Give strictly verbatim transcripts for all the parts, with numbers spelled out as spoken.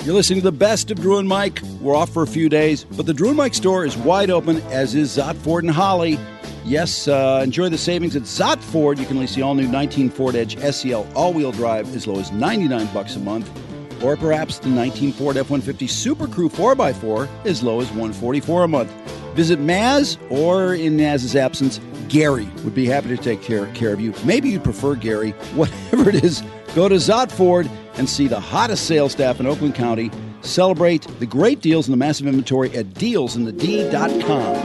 You're listening to the best of Drew and Mike. We're off for a few days, but the Drew and Mike store is wide open, as is Zott Ford and Holly. Yes, uh, enjoy the savings at Zott Ford. You can lease the all-new nineteen Ford Edge S E L all-wheel drive as low as ninety-nine bucks a month, or perhaps the nineteen Ford F one fifty Super Crew four by four as low as one hundred forty-four dollars a month. Visit Maz, or in Maz's absence, Gary would be happy to take care, care of you. Maybe you'd prefer Gary. Whatever it is, go to Zott Ford and see the hottest sales staff in Oakland County. Celebrate the great deals and the massive inventory at deals in the d dot com.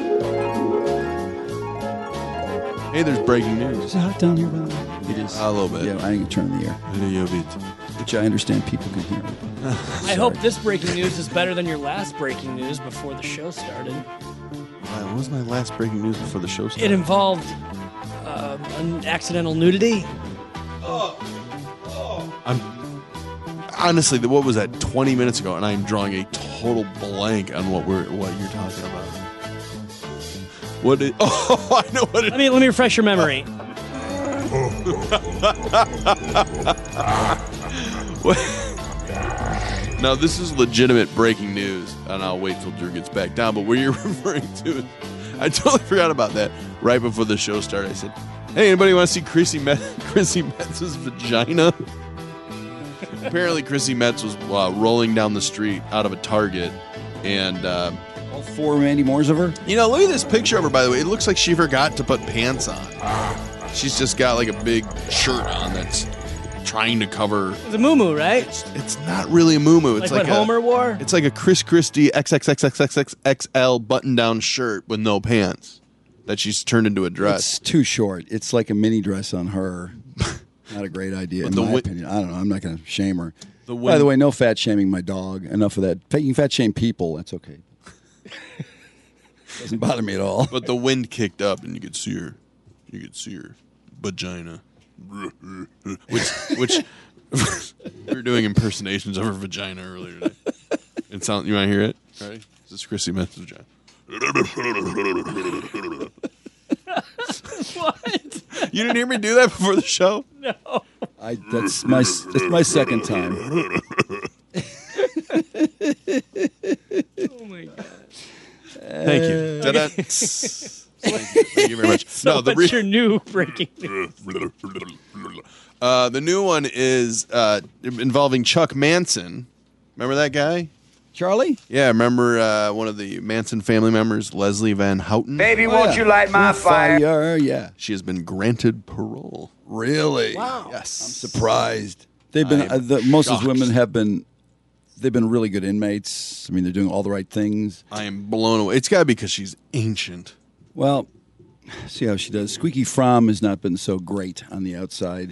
Hey, there's breaking news. Is it hot down here, by the way? It is. A little bit. Yeah, I need to turn the air. A little bit. Which I understand people can hear. I hope this breaking news is better than your last breaking news before the show started. What was my last breaking news before the show started? It involved uh, an accidental nudity. I'm honestly, what was that? Twenty minutes ago, and I'm drawing a total blank on what we're what you're talking about. What? Is, oh, I know what it. Let me let me refresh your memory. Now, this is legitimate breaking news, and I'll wait till Drew gets back down. But what you're referring to, I totally forgot about that. Right before the show started, I said, "Hey, anybody want to see Chrissy Met- Chrissy Metz's vagina?" Apparently, Chrissy Metz was uh, rolling down the street out of a Target, and uh, all four Mandy Moores of her. You know, look at this picture of her. By the way, it looks like she forgot to put pants on. She's just got like a big shirt on that's trying to cover. It's a muumuu, right? It's, it's not really a muumuu. It's like, like what a, Homer wore? It's like a Chris Christie X X X X X X L button-down shirt with no pants that she's turned into a dress. It's too short. It's like a mini dress on her. Not a great idea, in the my wi- opinion. I don't know. I'm not going to shame her. The By win- the way, no fat shaming my dog. Enough of that. You can fat shame people. That's okay. Doesn't bother me at all. But the wind kicked up, and you could see her. You could see her vagina, which which we were doing impersonations of her vagina earlier today. It sound. You want to hear it? Ready? This is Chrissy Metz's vagina. What? You didn't hear me do that before the show? No. I, that's my that's my second time. Oh my god. Thank you. Ta-da. Thank you. Thank you very much. So no, the what's re- your new breaking news? uh, the new one is uh, involving Chuck Manson. Remember that guy? Charlie? Yeah, remember uh, one of the Manson family members, Leslie Van Houten? Baby, Oh, won't yeah. you light my fire? Fire, yeah. She has been granted parole. Really? Wow. Yes. I'm surprised. They've been I am uh, the, most of shocked. these women have been. They've been really good inmates. I mean, they're doing all the right things. I am blown away. It's got to be because she's ancient. Well, see how she does. Squeaky Fromm has not been so great on the outside.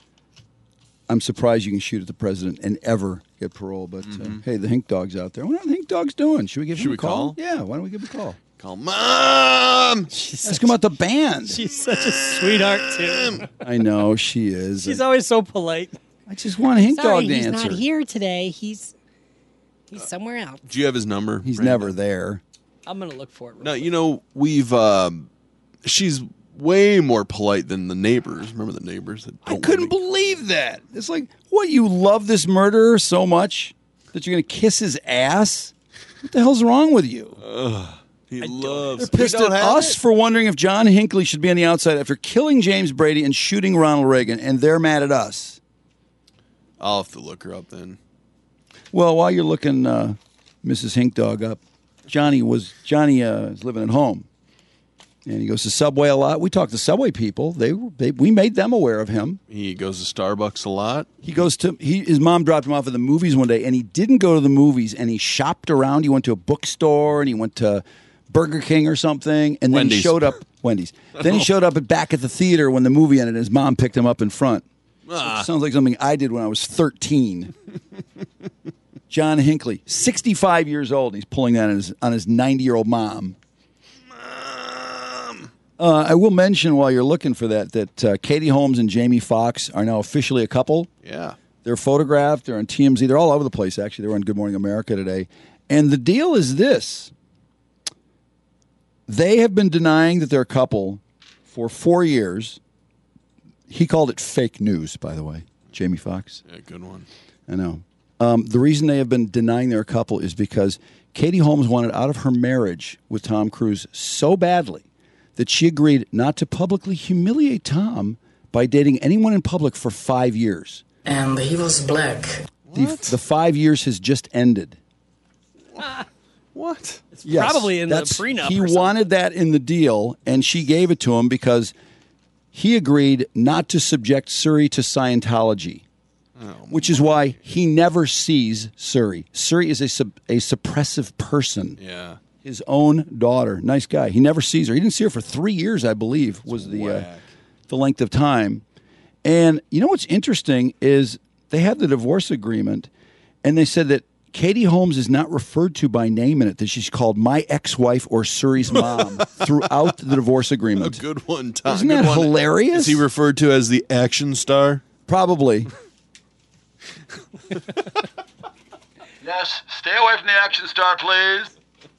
I'm surprised you can shoot at the president and ever get parole. But uh, hey, the Hink Dog's out there. What are the Hink Dogs doing? Should we give Should him we a call? call? Yeah, why don't we give him a call? Call Mom! Ask him about the band. She's such a sweetheart too. I know she is. She's always so polite. I just want a Hink Sorry, Dog to he's answer. not here today. He's he's somewhere else. Do you have his number? He's Right never now? there. I'm gonna look for it. real No, quick. you know, we've, um, she's way more polite than the neighbors. Remember the neighbors? That I don't couldn't wanna- believe that. It's like, what, you love this murderer so much that you're going to kiss his ass? What the hell's wrong with you? He loves. They're pissed You don't at have us it? for wondering if John Hinckley should be on the outside after killing James Brady and shooting Ronald Reagan, and they're mad at us. I'll have to look her up then. Well, while you're looking uh, Missus Hink Dog up, Johnny was Johnny uh, is living at home, and he goes to Subway a lot. We talked to Subway people; they, were- they we made them aware of him. He goes to Starbucks a lot. He goes to he his mom dropped him off at the movies one day, and he didn't go to the movies, and he shopped around. He went to a bookstore, and he went to Burger King or something, and then he Wendy's. showed up Wendy's. Then he showed up at back at the theater when the movie ended. And his mom picked him up in front. Ah. Sounds like something I did when I was thirteen. John Hinckley, sixty-five years old. He's pulling that on his on his ninety-year-old mom. Mom. Uh, I will mention while you're looking for that that uh, Katie Holmes and Jamie Foxx are now officially a couple. Yeah. They're photographed. They're on T M Z. They're all over the place, actually. They were on Good Morning America today. And the deal is this. They have been denying that they're a couple for four years. He called it fake news, by the way, Jamie Foxx. Yeah, good one. I know. Um, the reason they have been denying they're a couple is because Katie Holmes wanted out of her marriage with Tom Cruise so badly that she agreed not to publicly humiliate Tom by dating anyone in public for five years. And he was black. The, the five years has just ended. What? It's Yes, probably in the that's- prenup. He or something. wanted that in the deal, and she gave it to him because he agreed not to subject Suri to Scientology, which is why he never sees Suri. Suri is a, sub, a suppressive person. Yeah. His own daughter, nice guy. He never sees her. He didn't see her for three years, I believe, was the uh, whack. the length of time. And you know what's interesting is they had the divorce agreement, and they said that Katie Holmes is not referred to by name in it, that she's called my ex-wife or Suri's mom throughout the divorce A agreement. good one, Tom. Isn't Good that one. hilarious? Is he referred to as the action star? Probably. Yes, stay away from the action star, please.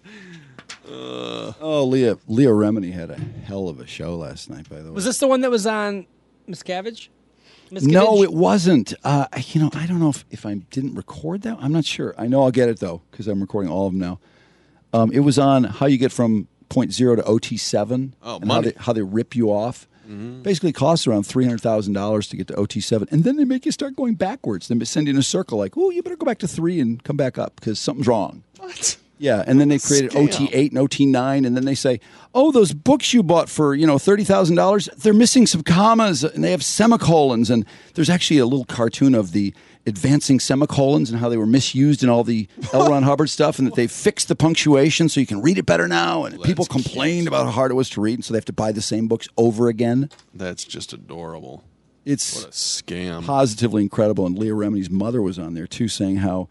Oh, Leah Leah Remini had a hell of a show last night, by the way. Was this the one that was on Miscavige? No, Miscavige? it wasn't. Uh, I- you know, I don't know if, if I didn't record that. I'm not sure. I know I'll get it, though, because I'm recording all of them now. Um, it was on how you get from point zero to O T seven. Oh, and how money. they, how they rip you off. Basically, it costs around three hundred thousand dollars to get to O T seven. And then they make you start going backwards. They send you in a circle like, oh, you better go back to three and come back up because something's wrong. What? Yeah, and then they created Scam. O T eight and O T nine, and then they say, "Oh, those books you bought for you know thirty thousand dollars, they're missing some commas, and they have semicolons." And there's actually a little cartoon of the advancing semicolons and how they were misused in all the L. Ron Hubbard stuff, and that they fixed the punctuation so you can read it better now. And people that's complained about how hard it was to read, and so they have to buy the same books over again. That's just adorable. It's What a scam. positively incredible. And Leah Remini's mother was on there too, saying how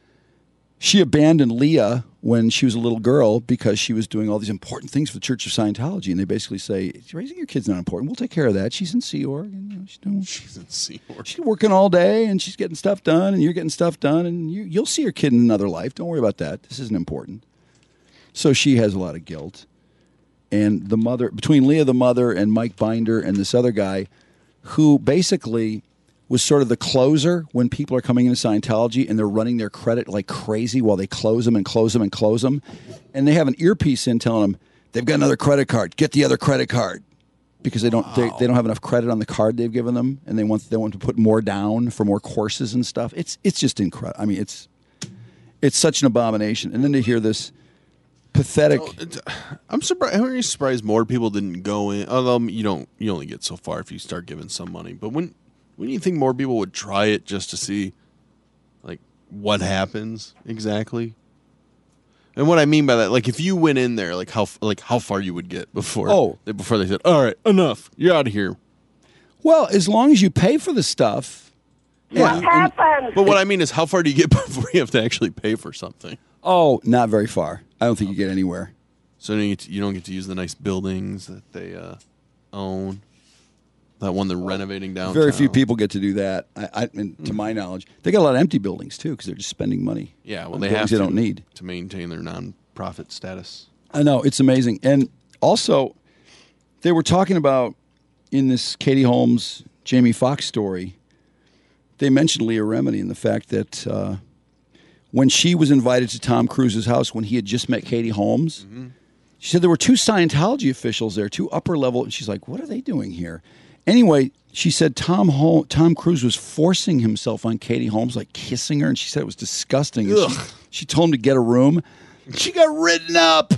she abandoned Leah when she was a little girl because she was doing all these important things for the Church of Scientology. And they basically say, raising your kid's not important. We'll take care of that. She's in Sea Org. And, you know, she's, doing, She's in Sea Org. she's working all day and she's getting stuff done and you're getting stuff done. And you, you'll see your kid in another life. Don't worry about that. This isn't important. So she has a lot of guilt. And the mother, between Leah, the mother, and Mike Binder and this other guy, who basically was sort of the closer when people are coming into Scientology and they're running their credit like crazy while they close them and close them and close them. And they have an earpiece in telling them, they've got another credit card. Get the other credit card. Because they don't they, they don't have enough credit on the card they've given them, and they want they want to put more down for more courses and stuff. It's it's just incredible. I mean, it's it's such an abomination. And then to hear this pathetic. I'm surprised. I'm really surprised more people didn't go in. Although you don't, you only get so far if you start giving some money. But when, when do you think more people would try it just to see, like, what happens exactly? And what I mean by that, like, if you went in there, like how, like how far you would get before, Oh. before they said, "All right, enough, you're out of here." Well, as long as you pay for the stuff. What happened? But what I mean is, how far do you get before you have to actually pay for something? Oh, not very far. I don't think you get anywhere. So you don't get to, you don't get to use the nice buildings that they uh, own. That one they're renovating downtown. Very few people get to do that. I, I and to my knowledge, they got a lot of empty buildings too because they're just spending money. Yeah, well, on they buildings have they to don't need. to maintain their non-profit status. I know, it's amazing. And also, they were talking about in this Katie Holmes, Jamie Foxx story, they mentioned Leah Remini and the fact that uh, when she was invited to Tom Cruise's house when he had just met Katie Holmes, Mm-hmm. she said there were two Scientology officials there, two upper level. And she's like, what are they doing here? Anyway, she said Tom Hol- Tom Cruise was forcing himself on Katie Holmes, like kissing her, and she said it was disgusting. And she, she told him to get a room. She got written up.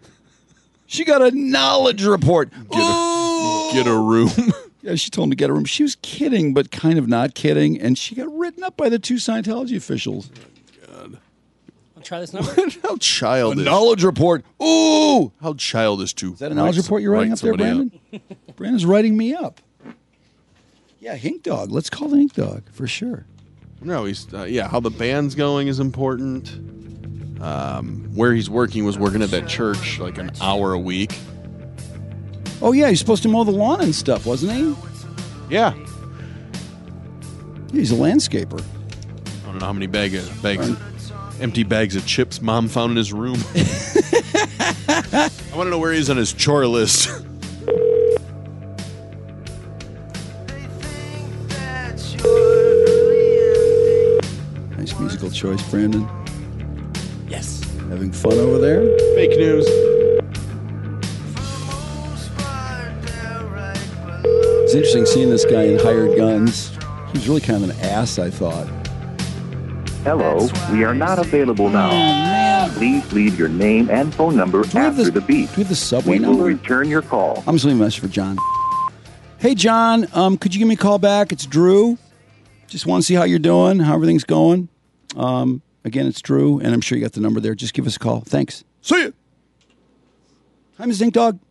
She got a knowledge report. Get a, get a room. Yeah, she told him to get a room. She was kidding, but kind of not kidding, and she got written up by the two Scientology officials. I'll try this number. How A childish! knowledge report. Ooh, How childish to is that a knowledge report you're writing up there, Brandon? Brandon's writing me up. Yeah, Hink Dog. Let's call the Hink Dog for sure. No, he's uh, yeah. How the band's going is important. Um, where he's working was working at that church like an hour a week. Oh yeah, he's supposed to mow the lawn and stuff, wasn't he? Yeah, Yeah, he's a landscaper. I don't know how many bag of, bags, empty bags of chips Mom found in his room. I want to know where he is on his chore list. Nice musical Multiple choice, Brandon. Yes. Having fun over there? Fake news. It's interesting seeing this guy in Hired Guns. He was really kind of an ass, I thought. Hello, we are not available now. Oh, man. Please leave your name and phone number Do we have after the, the beep. Do we have the subway We will number? return your call. I'm just leaving a message for John. Hey, John, um, could you give me a call back? It's Drew. Just want to see how you're doing, how everything's going. Um, again, it's Drew, and I'm sure you got the number there. Just give us a call. Thanks. See you. Hi, Miss Ink Dog.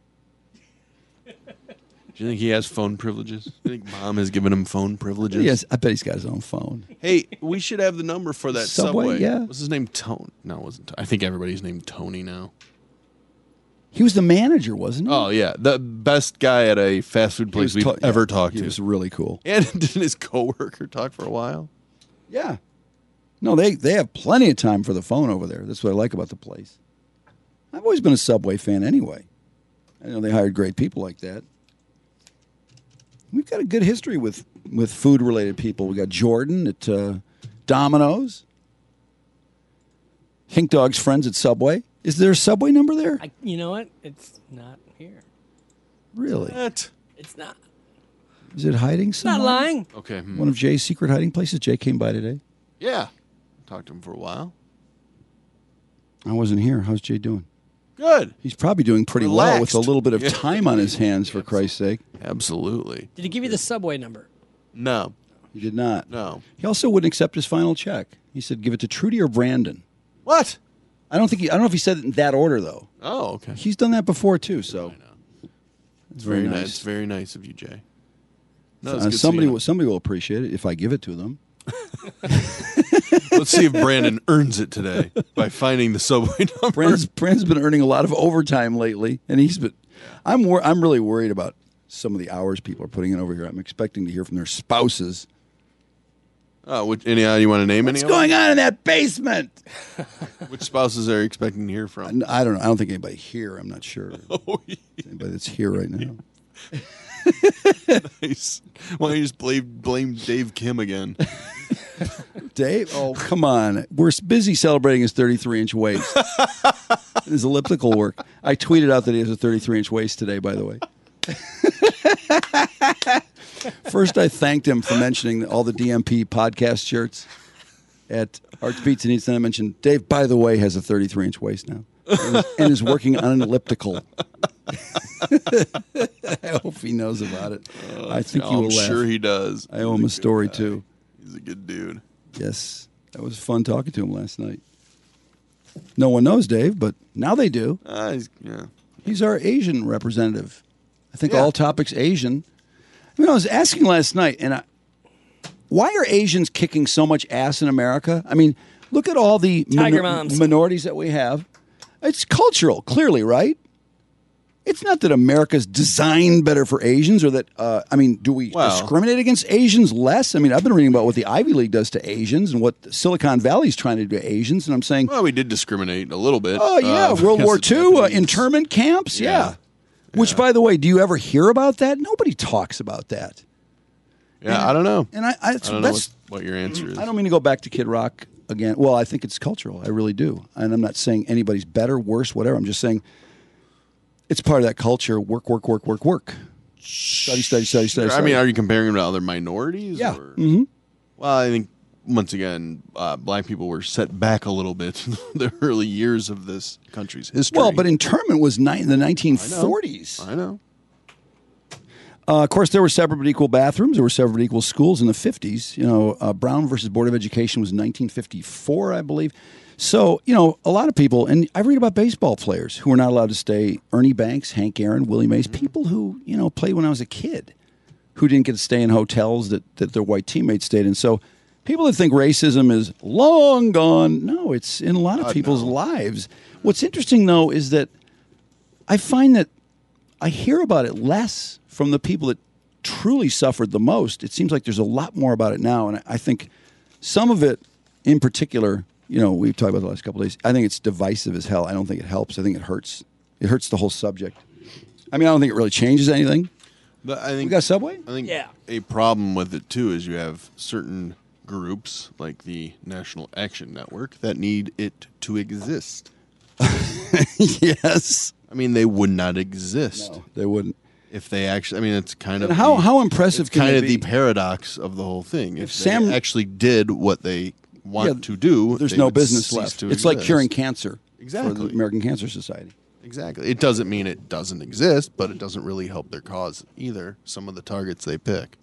Do you think he has phone privileges? Do you think Mom has given him phone privileges? Yes, I bet he's got his own phone. Hey, we should have the number for that Subway, Subway. yeah. What's his name? Tone? No, it wasn't. I think everybody's named Tony now. He was the manager, wasn't he? Oh yeah, the best guy at a fast food He place was we've ta- ever yeah, talked He to. was really cool. And didn't his coworker talk for a while? Yeah. No, they, they have plenty of time for the phone over there. That's what I like about the place. I've always been a Subway fan anyway. I know they hired great people like that. We've got a good history with, with food-related people. We got Jordan at uh, Domino's. Hink Dog's friends at Subway. Is there a Subway number there? I, you know what? It's not here. Really? What? It's not. Is it hiding somewhere? Not lying. Okay. hmm. One of Jay's secret hiding places? Jay came by today. Yeah. Talked to him for a while. I wasn't here. How's Jay doing? Good. He's probably doing pretty well with Relaxed. a little bit of Yeah. time on his hands, for Christ's sake. Absolutely. Did he give you the Subway number? No. He did not. No. He also wouldn't accept his final check. He said, give it to Trudy or Brandon. What? I don't think he, I don't know if he said it in that order, though. Oh, okay. He's done that before, too, so. It's very nice. It's very nice of you, Jay. No, it's Uh, good somebody, seeing will, somebody will appreciate it if I give it to them. Let's see if Brandon earns it today by finding the Subway number. Brandon's, Brandon's been earning a lot of overtime lately, and he's been. I'm wor- I'm really worried about some of the hours people are putting in over here. I'm expecting to hear from their spouses. Oh, which, any uh, you want to name What's any? going on in that basement? Which spouses are you expecting to hear from? I don't know. I don't think anybody here. I'm not sure. Oh, yeah. Anybody that's here right now. Nice. Why don't you just blame, blame Dave Kim again? Dave? Oh, come on. We're busy celebrating his thirty-three inch waist. His elliptical work. I tweeted out that he has a thirty-three inch waist today, by the way. First, I thanked him for mentioning all the D M P podcast shirts at Arch Pizza Needs. Then I mentioned, Dave, by the way, has a thirty-three inch waist now and is, and is working on an elliptical. I hope he knows about it. Uh, I think I'm he will laugh. sure he does. I owe him a story, too. He's a good dude. Yes. That was fun talking to him last night. No one knows Dave, but now they do. Uh, he's, yeah. He's our Asian representative. I think Yeah. all topics Asian. I mean, I was asking last night, and I, why are Asians kicking so much ass in America? I mean, look at all the Tiger moms. minorities that we have. It's cultural, clearly, right? It's not that America's designed better for Asians, or that, uh, I mean, do we Well- discriminate against Asians less? I mean, I've been reading about what the Ivy League does to Asians and what Silicon Valley's trying to do to Asians, and I'm saying, Well, we did discriminate a little bit. oh, yeah, uh, World against War the Two, uh, Japanese. internment camps, yeah. Yeah. Which, by the way, do you ever hear about that? Nobody talks about that. Yeah, I don't know. And I, I, I don't know that's, what, what your answer is. I don't mean to go back to Kid Rock again. Well, I think it's cultural. I really do. And I'm not saying anybody's better, worse, whatever. I'm just saying it's part of that culture. Work, work, work, work, work. Study, study, study, study. I study. mean, are you comparing them to other minorities? Yeah. Or? Mm-hmm. Well, I think, once again, uh, black people were set back a little bit in the early years of this country's history. Well, but internment was ni- in the nineteen forties. I know. Uh, of course, there were separate but equal bathrooms. There were separate but equal schools in the fifties. You know, uh, Brown versus Board of Education was nineteen fifty-four, I believe. So, you know, a lot of people, and I read about baseball players who were not allowed to stay. Ernie Banks, Hank Aaron, Willie Mays, people who, you know, played when I was a kid, who didn't get to stay in hotels that, that their white teammates stayed in. So people that think racism is long gone, no, it's in a lot of God, people's no. lives. What's interesting, though, is that I find that I hear about it less from the people that truly suffered the most. It seems like there's a lot more about it now, and I think some of it, in particular, you know, we've talked about the last couple of days. I think it's divisive as hell. I don't think it helps. I think it hurts. It hurts the whole subject. I mean, I don't think it really changes anything. But I think We got Subway? I think Yeah. a problem with it too is you have certain groups like the National Action Network that need it to exist. Yes. I mean, they would not exist. No, they wouldn't. If they actually, I mean, it's kind of And how the, how impressive it's can kind they of be? the paradox of the whole thing. If, If they Sam- actually did what they want Yeah, to do, There's they no would business cease left. to It's like exist. curing cancer. For Exactly. the American Cancer Society. Exactly. It doesn't mean it doesn't exist, but it doesn't really help their cause either. Some of the targets they pick.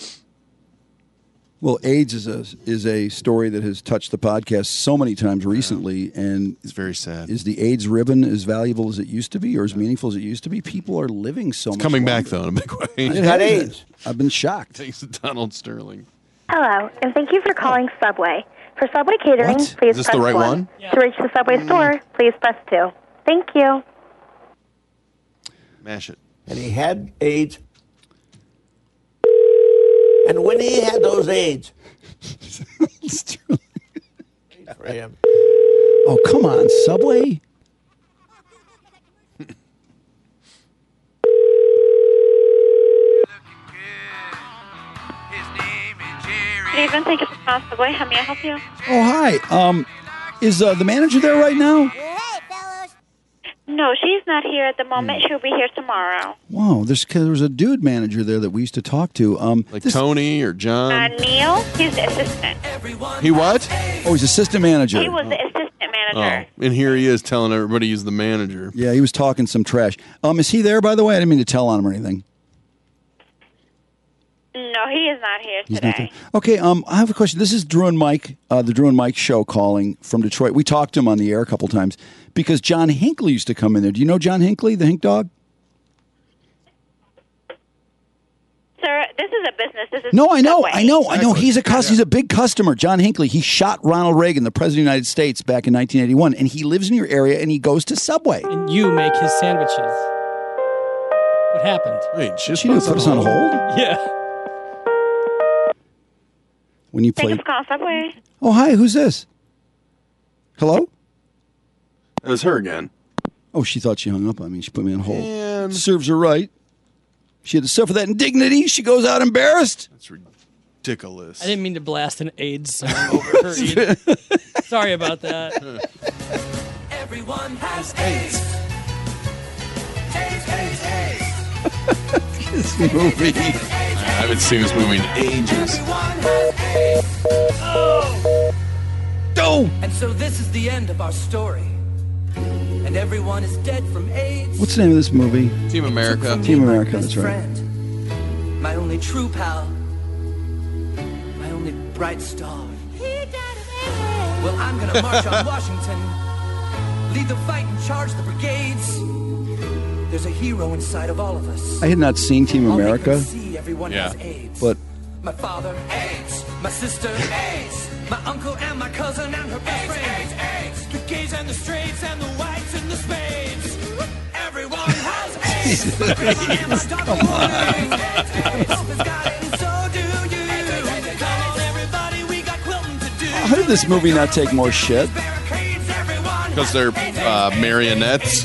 Well, AIDS is a is a story that has touched the podcast so many times recently, and It's very sad. is the AIDS ribbon as valuable as it used to be, or as meaningful as it used to be? People are living so much Coming back, longer. though, in a big way. It got has. AIDS. I've been shocked. Thanks to Donald Sterling. Hello, and thank you for calling Subway. For Subway catering, What? please Is this press the right one. one? To reach the Subway store, please press two. Thank you. Mash it. And he had AIDS. And when he had those AIDS, for him, Oh, come on, Subway. Good evening, thank you for calling Subway. How may I help you? Oh, hi. Um, is uh, the manager there right now? No, she's not here at the moment. She'll be here tomorrow. Wow, there's there was a dude manager there that we used to talk to. Um, Like this- Tony or John. Uh, Neil, he's the assistant. He what? Oh, he's assistant manager. He was the assistant Oh, manager. and here he is telling everybody he's the manager. Yeah, he was talking some trash. Um, is he there, by the way? I didn't mean to tell on him or anything. No, he is not here He's not today. there. Okay, um, I have a question. This is Drew and Mike, uh, the Drew and Mike show calling from Detroit. We talked to him on the air a couple times because John Hinckley used to come in there. Do you know John Hinckley, the Hink Dog? Sir, this is a business. This is No, I know, Subway. I know, I know. He's a cus- he's a big customer. John Hinckley. He shot Ronald Reagan, the president of the United States, back in nineteen eighty-one, and he lives in your area and he goes to Subway. And you make his sandwiches. What happened? Wait, she She didn't put us on hold Yeah. when you Thank you played. for calling Subway. Oh, hi. Who's this? Hello. It was her again. Oh, she thought she hung up on me. She put me on hold. Man. Serves her right. She had to suffer that indignity. She goes out embarrassed. That's ridiculous. I didn't mean to blast an AIDS song over her either. Sorry about that. Everyone has AIDS. AIDS, AIDS, AIDS. This movie. I haven't seen this movie in ages. Everyone has AIDS. Oh. Oh! And so this is the end of our story. And everyone is dead from AIDS. What's the name of this movie? Team America. Team America, My that's best right. friend, my only true pal. My only bright star. Well, I'm gonna march on Washington. Lead the fight and charge the brigades. There's a hero inside of all of us. I had not seen Team I'll make America, them see everyone Yeah. has AIDS. but My father, AIDS. My sister, AIDS. My uncle and my cousin and her best friend. AIDS, AIDS, The gays and the straights and the whites and the spades. Everyone has AIDS. My grandma and my dog are warning. Hope has got it and so do you. Come on, everybody, we got quilting to do. how did this movie not take more shit? Barricades, everyone Because they're uh, marionettes.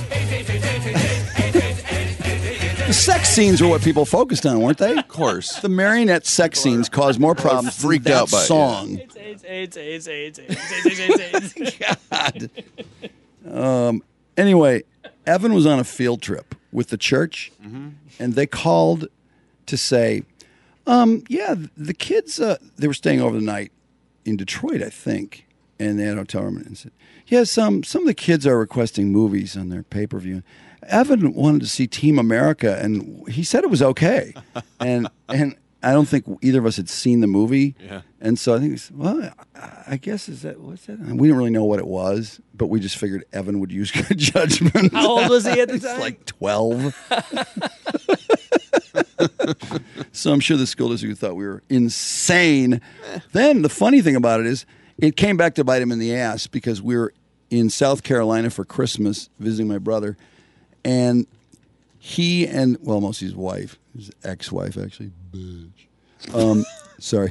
The sex scenes were what people focused on, weren't they? Of course. The marionette sex scenes caused more problems than freaked that out by it, yeah. song. AIDS, AIDS, AIDS, AIDS, AIDS, AIDS, AIDS, AIDS, AIDS. God. Um, anyway, Evan was on a field trip with the church, and they called to say, um, yeah, the kids, uh, they were staying over the night in Detroit, I think, and they had a hotel room, and said, yes, um, some of the kids are requesting movies on their pay-per-view. Evan wanted to see Team America, and he said it was okay. and and I don't think either of us had seen the movie. Yeah. And so I think, it's, well, I guess is that what's that? We didn't really know what it was, but we just figured Evan would use good judgment. How old was he at the He's time? like twelve. So I'm sure the school district thought we were insane. Then the funny thing about it is, it came back to bite him in the ass because we were in South Carolina for Christmas visiting my brother. And he and, well, mostly his wife, his ex-wife, actually. Bitch. Um, sorry.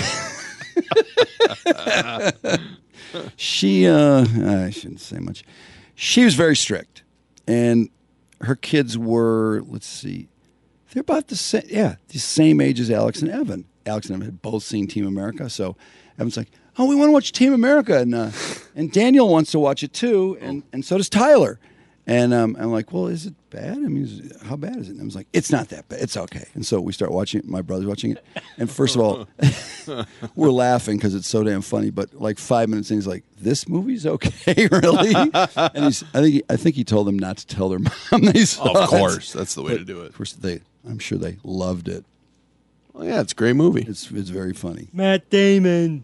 she, uh, I shouldn't say much. She was very strict. And her kids were, let's see, they're about the same, yeah, the same age as Alex and Evan. Alex and I had both seen Team America, so Evan's like, "Oh, we want to watch Team America," and uh, and Daniel wants to watch it too, and, and so does Tyler. And um, I'm like, "Well, is it bad? I mean, is it, how bad is it?" And I was like, "It's not that bad. It's okay." And so we start watching it. My brother's watching it, and first of all, we're laughing because it's so damn funny. But like five minutes in, he's like, "This movie's okay, really?" And he's, I think, he, I think he told them not to tell their mom they saw Of course, it. that's the way But to do it. Of course, they. I'm sure they loved it. Well, yeah, it's a great movie. It's it's very funny. Matt Damon.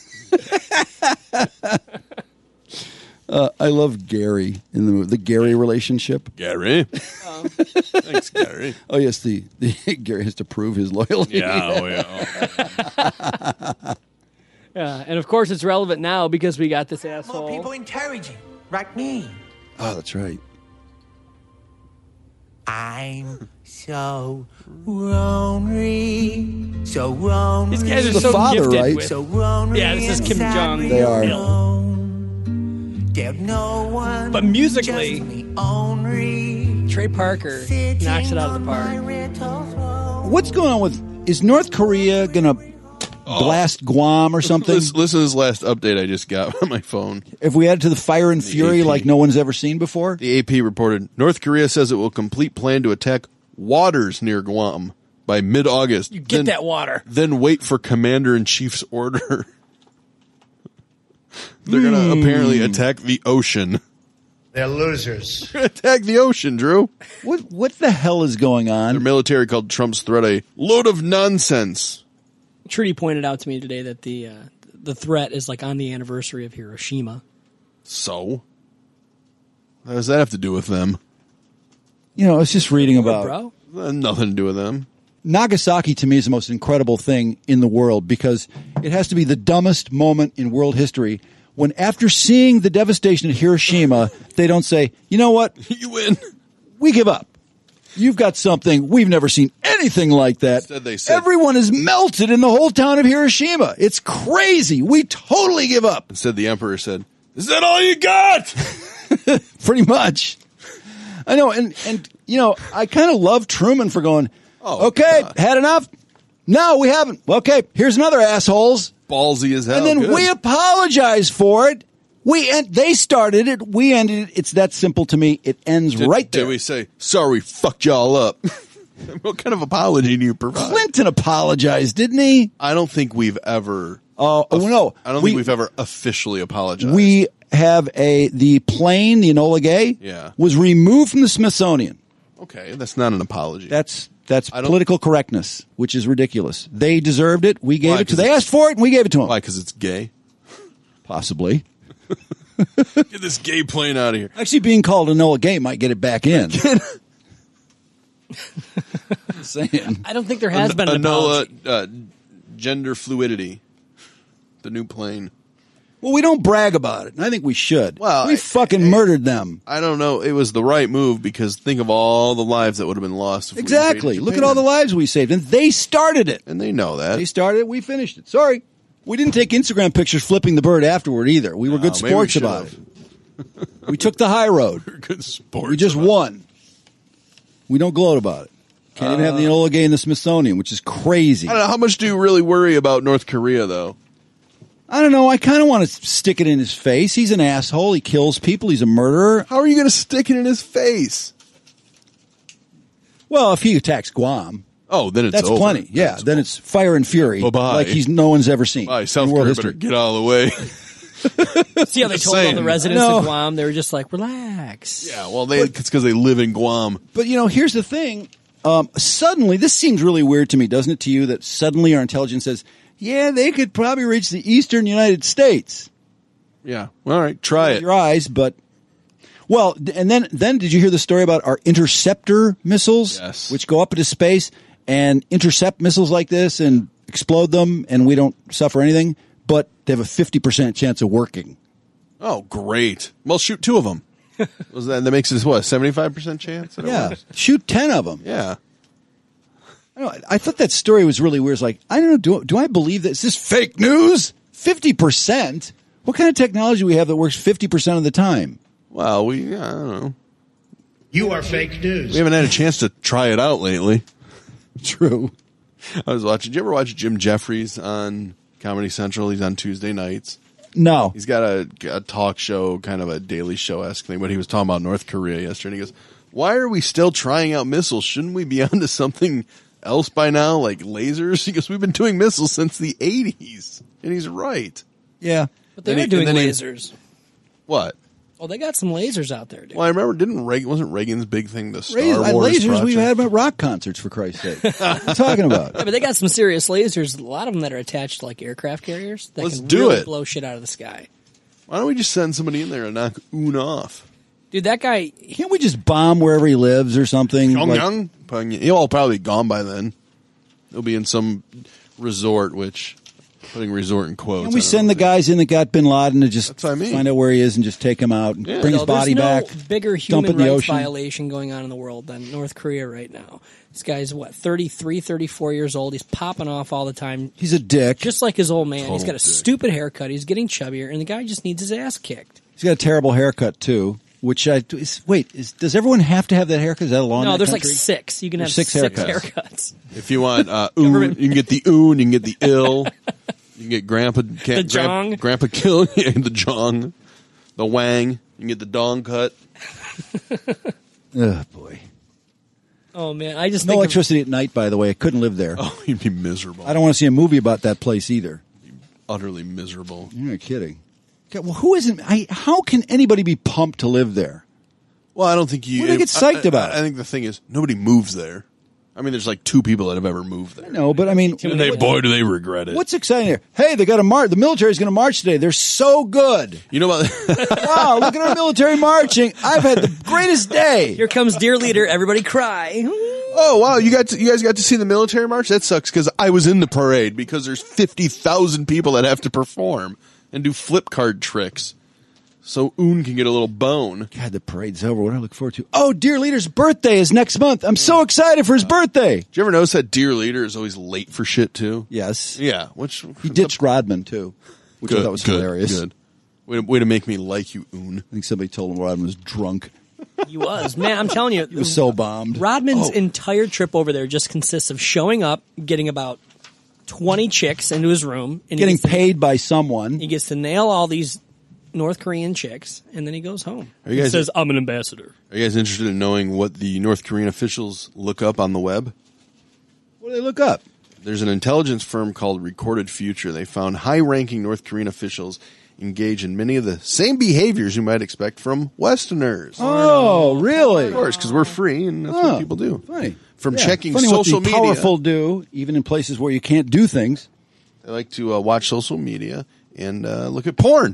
Uh, I love Gary in the movie. The Gary relationship. Gary. Um, Thanks, Gary. Oh yes, the, the Gary has to prove his loyalty. Yeah, oh, yeah. Oh. Yeah, and of course it's relevant now because we got this asshole. More people encouraging, like me. Oh, that's right. I'm so lonely, so lonely. These guys are The so father, gifted right? with. So lonely. Yeah, this is Kim Jong. They are. There's no one But musically, just me only, Trey Parker knocks it out of the park. What's going on with? Is North Korea gonna blast Guam or something? Listen, listen to this last update I just got on my phone. If we add to the fire and fury A P. like no one's ever seen before? The A P reported North Korea says it will complete plan to attack waters near Guam by mid-August. You get then, that water. Then wait for Commander-in-Chief's order. They're going to apparently attack the ocean. They're losers. Attack the ocean, Drew. What what the hell is going on? Their military called Trump's threat a load of nonsense. Trudy pointed out to me today that the uh, the threat is like on the anniversary of Hiroshima. So? What does that have to do with them? You know, I was just reading about Bro, Uh, nothing to do with them. Nagasaki. To me, is the most incredible thing in the world because it has to be the dumbest moment in world history when, after seeing the devastation at Hiroshima, they don't say, "You know what? You win." We give up. You've got something. We've never seen anything like that." Instead they said- Everyone is melted in the whole town of Hiroshima. It's crazy. We totally give up. Instead, the emperor said, "Is that all you got?" Pretty much. I know. And, and you know, I kind of love Truman for going, Oh, okay, God. had enough? No, we haven't. Okay, here's another assholes. Ballsy as hell. And then Good. we apologize for it. We en- They started it. We ended it. It's that simple to me. It ends Did, right there. Did we say, sorry, fucked y'all up? What kind of apology do you provide? Clinton apologized, didn't he? I don't think we've ever. Oh, oh no. I don't we, think we've ever officially apologized. We have a the plane, the Enola Gay, Yeah. was removed from the Smithsonian. Okay, that's not an apology. That's that's I don't- political correctness, which is ridiculous. They deserved it. We gave Why? it to. 'Cause They it's- asked for it, and we gave it to them. Why? Because it's gay. Possibly. Get this gay plane out of here. Actually, being called Enola Gay might get it back in. Just saying. I don't think there has been an Anola, apology. uh, gender fluidity. The new plane. Well, we don't brag about it, and I think we should. Well, we I- fucking murdered them. I don't know. It was the right move because think of all the lives that would have been lost. If we Exactly. invaded Look at Japan. all the lives we saved, and they started it. And they know that. They started it. We finished it. Sorry, we didn't take Instagram pictures flipping the bird afterward either. We were good Oh, maybe we sports about should've. it. We took the high road. Good sport. We just won. We don't gloat about it. Can't even have the Enola Gay in the Smithsonian, which is crazy. I don't know. How much do you really worry about North Korea, though? I don't know. I kind of want to stick it in his face. He's an asshole. He kills people. He's a murderer. How are you going to stick it in his face? Well, if he attacks Guam, Oh, then it's that's over. plenty. Yeah, That's then it's fire and fury, Bye-bye. like he's no one's ever seen Bye, South in world Korea history. better get out of the way. See how they Just told all saying. the residents No. of Guam? They were just like, relax. Yeah, well, they, it's because they live in Guam. But you know, here's the thing. Um, suddenly, this seems really weird to me, doesn't it? To you, that suddenly our intelligence says, "Yeah, they could probably reach the eastern United States." Yeah. All right, try it. Your eyes, but well, d- and then then did you hear the story about our interceptor missiles, Yes. which go up into space and intercept missiles like this and explode them, and we don't suffer anything, but they have a fifty percent chance of working. Oh, great. Well, shoot two of them. Was that, that makes it, what, seventy-five percent chance? that it Yeah, works? shoot ten of them. Yeah. I, don't know, I thought that story was really weird. It's like, I don't know, do, do I believe this? Is this fake news? fifty percent? What kind of technology do we have that works fifty percent of the time? Well, we, yeah, I don't know. You are fake news. We haven't had a chance to try it out lately. True. I was watching. Did you ever watch Jim Jeffries on Comedy Central? He's on Tuesday nights. No. He's got a, a talk show, kind of a Daily Show-esque thing, but he was talking about North Korea yesterday, and he goes, why are we still trying out missiles? Shouldn't we be on to something else by now, like lasers? He goes, we've been doing missiles since the eighties. And he's right. Yeah. But they Then are he- doing and then he- lasers. What? Oh, they got some lasers out there, dude. Well, I remember, didn't Reagan, wasn't Reagan's big thing the Star Lasers, Wars lasers project? we've had them at rock concerts, for Christ's sake. What are you talking about? Yeah, but they got some serious lasers. A lot of them that are attached to like aircraft carriers that Let's can do really it. blow shit out of the sky. Why don't we just send somebody in there and knock Un off? Dude, that guy. Can't we just bomb wherever he lives or something? Like- Pyongyang? Pyongyang. He'll all probably be gone by then. He'll be in some resort, which, putting resort in quotes. Can we I don't send the guys in that got Bin Laden to just That's what I mean. find out where he is and just take him out and Yeah. bring No, his body there's back? no bigger dump it human in the rights ocean? violation going on in the world than North Korea right now. This guy's, what, thirty-three, thirty-four years old. He's popping off all the time. He's a dick. Just like his old man. Total He's got a dick. stupid haircut. He's getting chubbier, and the guy just needs his ass kicked. He's got a terrible haircut, too. Which I is, wait, is, does everyone have to have that haircut? Is that a law in No, that there's country? like six. You can have There's six, six haircuts. haircuts. If you want uh, Un, you can get the Un, you can get the Il, you can get Grandpa, The Jong. Grandpa Kill, yeah, the Jong, the Wang, you can get the Dong cut. Oh, boy. Oh, man. I just No think of- electricity at night, by the way. I couldn't live there. Oh, you'd be miserable. I don't want to see a movie about that place either. Utterly miserable. You're not kidding. Okay, well, who isn't? I, how can anybody be pumped to live there? Well, I don't think you. What do they get psyched I, about? I, I think the thing is, nobody moves there. I mean, there's like two people that have ever moved there. No, but I mean, And they, boy, do they regret it. what's exciting here? Hey, they got a march. The military's going to march today. They're so good. You know about? Wow, look at our military marching. I've had the greatest day. Here comes dear leader. Everybody cry. Oh wow, you got to, you guys got to see the military march? That sucks because I was in the parade because there's fifty thousand people that have to perform and do flip card tricks. So Un can get a little bone. God, the parade's over. What do I look forward to? Oh, dear leader's birthday is next month. I'm so excited for his birthday. Did you ever notice that Dear Leader is always late for shit too? Yes. Yeah, which He ditched Rodman, too, which good, I thought was good, hilarious. Good. Way to, way to make me like you, Un. I think somebody told him Rodman was drunk. He was. Man, I'm telling you. He was so bombed. Rodman's Oh. entire trip over there just consists of showing up, getting about twenty chicks into his room, and he Getting gets to- paid by someone. He gets to nail all these North Korean chicks, and then he goes home. Are you He guys- says, I'm an ambassador. Are you guys interested in knowing what the North Korean officials look up on the web? What do they look up? There's an intelligence firm called Recorded Future. They found high-ranking North Korean officials engage in many of the same behaviors you might expect from Westerners. Oh, really? Of course, because we're free, and that's Oh, what people do. Funny. From Yeah, checking funny social what the media. powerful do, even in places where you can't do things. They like to uh, watch social media and uh, look at porn.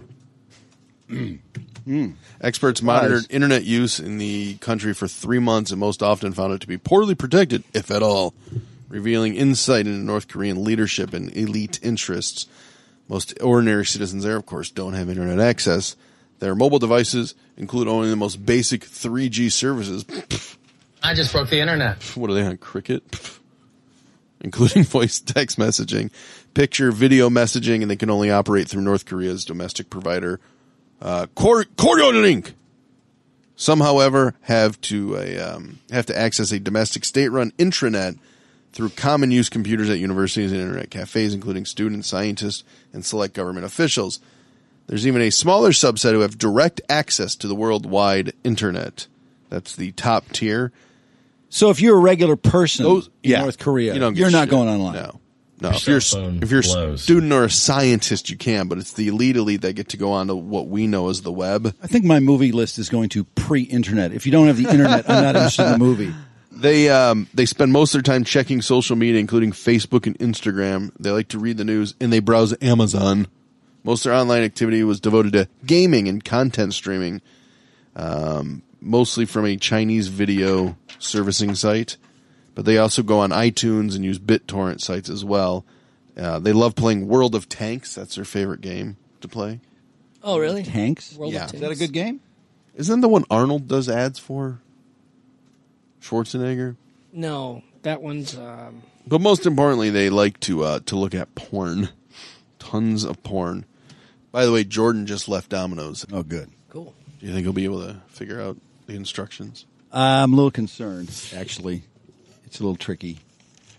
Mm. Experts monitored internet use in the country for three months and most often found it to be poorly protected, if at all, revealing insight into North Korean leadership and elite interests. Most ordinary citizens there, of course, don't have internet access. Their mobile devices include only the most basic three G services. I just broke the internet. What are they on, Cricket? Including voice text messaging, picture, video messaging, and they can only operate through North Korea's domestic provider, uh, Korealink. Some, however, have to a, um, have to access a domestic state-run intranet through common use computers at universities and internet cafes, including students, scientists, and select government officials. There's even a smaller subset who have direct access to the worldwide internet. That's the top tier. So if you're a regular person Those, in yeah, North Korea, you don't give you're a not shit. going online. No, no. Your If you're cell phone if you're a blows. student or a scientist, you can, but it's the elite elite that get to go on to what we know as the web. I think my movie list is going to pre-internet. If you don't have the internet, I'm not interested in the movie. They um they spend most of their time checking social media, including Facebook and Instagram. They like to read the news and they browse Amazon. Most of their online activity was devoted to gaming and content streaming, um, mostly from a Chinese video servicing site. But they also go on iTunes and use BitTorrent sites as well. Uh, they love playing World of Tanks. That's their favorite game to play. Oh, really? Tanks? World Yeah. of Is that a good game? Isn't that the one Arnold does ads for? Schwarzenegger? No, that one's... Um, But most importantly, they like to uh, to look at porn. Tons of porn. By the way, Jordan just left Domino's. Oh, good. cool. Do you think he'll be able to figure out the instructions? I'm a little concerned, actually. It's a little tricky.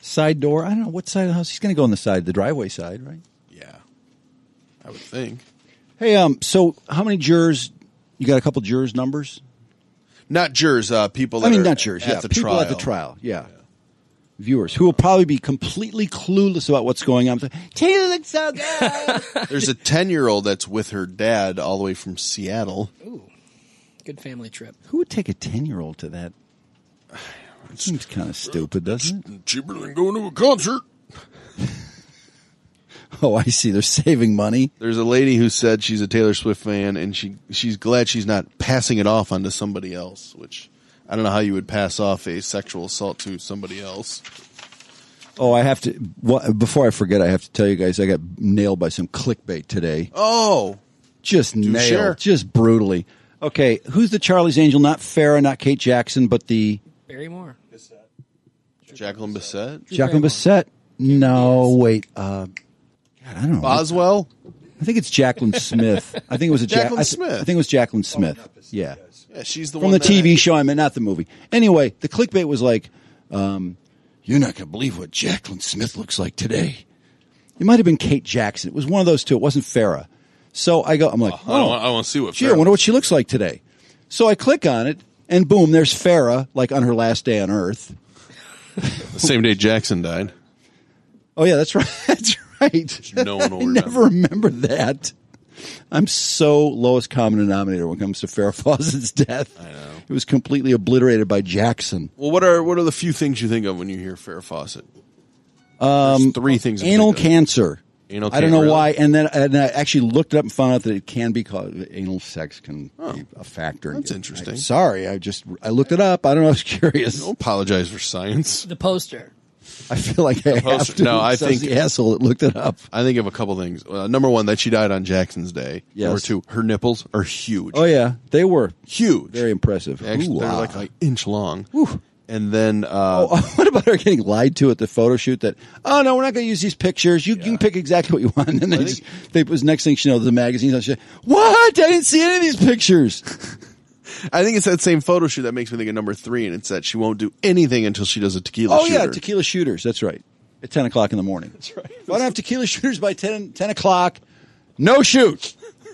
Side door. I don't know what side of the house. He's going to go on the side, the driveway side, right? Yeah, I would think. Hey, um, so how many jurors? You got a couple jurors' numbers? Not jurors, uh, people that I mean, are not jurors. at Yeah, the people trial. at the trial. Yeah. yeah. Viewers who will probably be completely clueless about what's going on. Taylor looks so good. There's a ten-year-old that's with her dad all the way from Seattle. Ooh, good family trip. Who would take a ten-year-old to that? It seems kind of stupid, doesn't it? Cheaper than going to a concert. Oh, I see. They're saving money. There's a lady who said she's a Taylor Swift fan, and she she's glad she's not passing it off onto somebody else, which I don't know how you would pass off a sexual assault to somebody else. Oh, I have to, well, before I forget, I have to tell you guys, I got nailed by some clickbait today. Oh. Just Do nailed. share. Just brutally. Okay, who's the Charlie's Angel? Not Farrah, not Kate Jackson, but the... Barrymore. Jacqueline Bisset? Jacqueline Bisset? No, wait. Uh, God, I don't know. Boswell? I think it's Jacqueline Smith. I think it was a Ja- Jacqueline I th- Smith. I think it was Jacqueline Smith. Yeah. Yeah, she's the From one the that T V I- show, I meant not the movie. Anyway, the clickbait was like, um, you're not going to believe what Jacqueline Smith looks like today. It might have been Kate Jackson. It was one of those two. It wasn't Farrah. So I go, I'm like, Oh, I, oh, want, I want to see what gee, I Farrah- wonder what she looks like today. So I click on it, and boom, there's Farrah, like on her last day on Earth. The same day Jackson died. Oh, yeah, that's right. That's right. No one will I never remember that. I'm so lowest common denominator when it comes to Farrah Fawcett's death. I know. It was completely obliterated by Jackson. Well, what are what are the few things you think of when you hear Farrah Fawcett? Um, There's three things. to Anal think of. cancer. Anal I don't can- know really? why. And then and I actually looked it up and found out that it can be called anal sex can be a factor. That's interesting. I'm sorry, I just I looked it up. I don't know. I was curious. Don't apologize for science. The poster. I feel like I have poster- to. no, I Says think- the asshole that looked it up. I think of a couple things. Uh, number one, that she died on Jackson's day. Yes. Number two, her nipples are huge. Oh yeah, they were Huge. very impressive. Actually, they're Ooh-ah. like an inch long. Whew. And then, uh, Oh, what about her getting lied to at the photo shoot? That oh no, we're not going to use these pictures. You, you can pick exactly what you want. And then they, just, they was next thing she knows, the magazines. I said, what? I didn't see any of these pictures. I think it's that same photo shoot that makes me think of number three, and it's that she won't do anything until she does a tequila Oh shooter. yeah, tequila shooters. That's right. At ten o'clock in the morning. That's right. If I don't have tequila shooters by ten, ten o'clock, no shoot.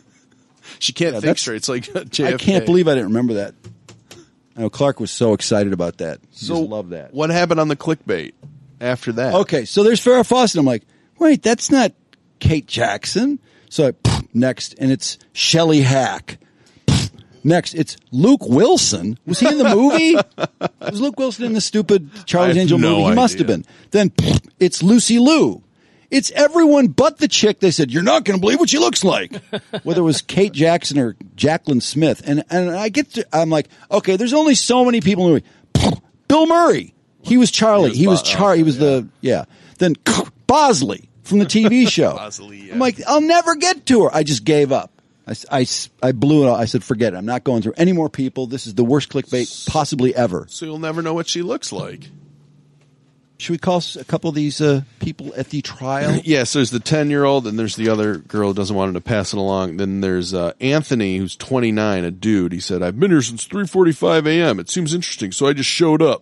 She can't Yeah, think that's- straight. It's like J F K. I can't believe I didn't remember that. I know Clark was so excited about that. He So just loved that. What happened on the clickbait after that? Okay, so there's Farrah Fawcett. I'm like, wait, that's not Kate Jackson. So I, pff, next, and it's Shelley Hack. Pff, next, it's Luke Wilson. Was he in the movie? Was Luke Wilson in the stupid Charlie's I have Angel no movie? He must have idea. been. Then pff, it's Lucy Liu. It's everyone but the chick. They said, you're not going to believe what she looks like. Whether it was Kate Jackson or Jacqueline Smith. And and I get to, I'm like, okay, there's only so many people in the movie. Bill Murray. He was Charlie. He was, Bo- Charlie. He was oh, the, yeah. Then Bosley from the T V show. Bosley, yeah. I'm like, I'll never get to her. I just gave up. I, s- I s- I blew it out. I said, forget it. I'm not going through any more people. This is the worst clickbait possibly ever. So you'll never know what she looks like. Should we call s- a couple of these uh, people at the trial? Yes, there's the ten-year-old, and there's the other girl who doesn't want him to pass it along. Then there's uh, Anthony, who's twenty-nine, a dude. He said, I've been here since three forty-five a.m. It seems interesting, so I just showed up.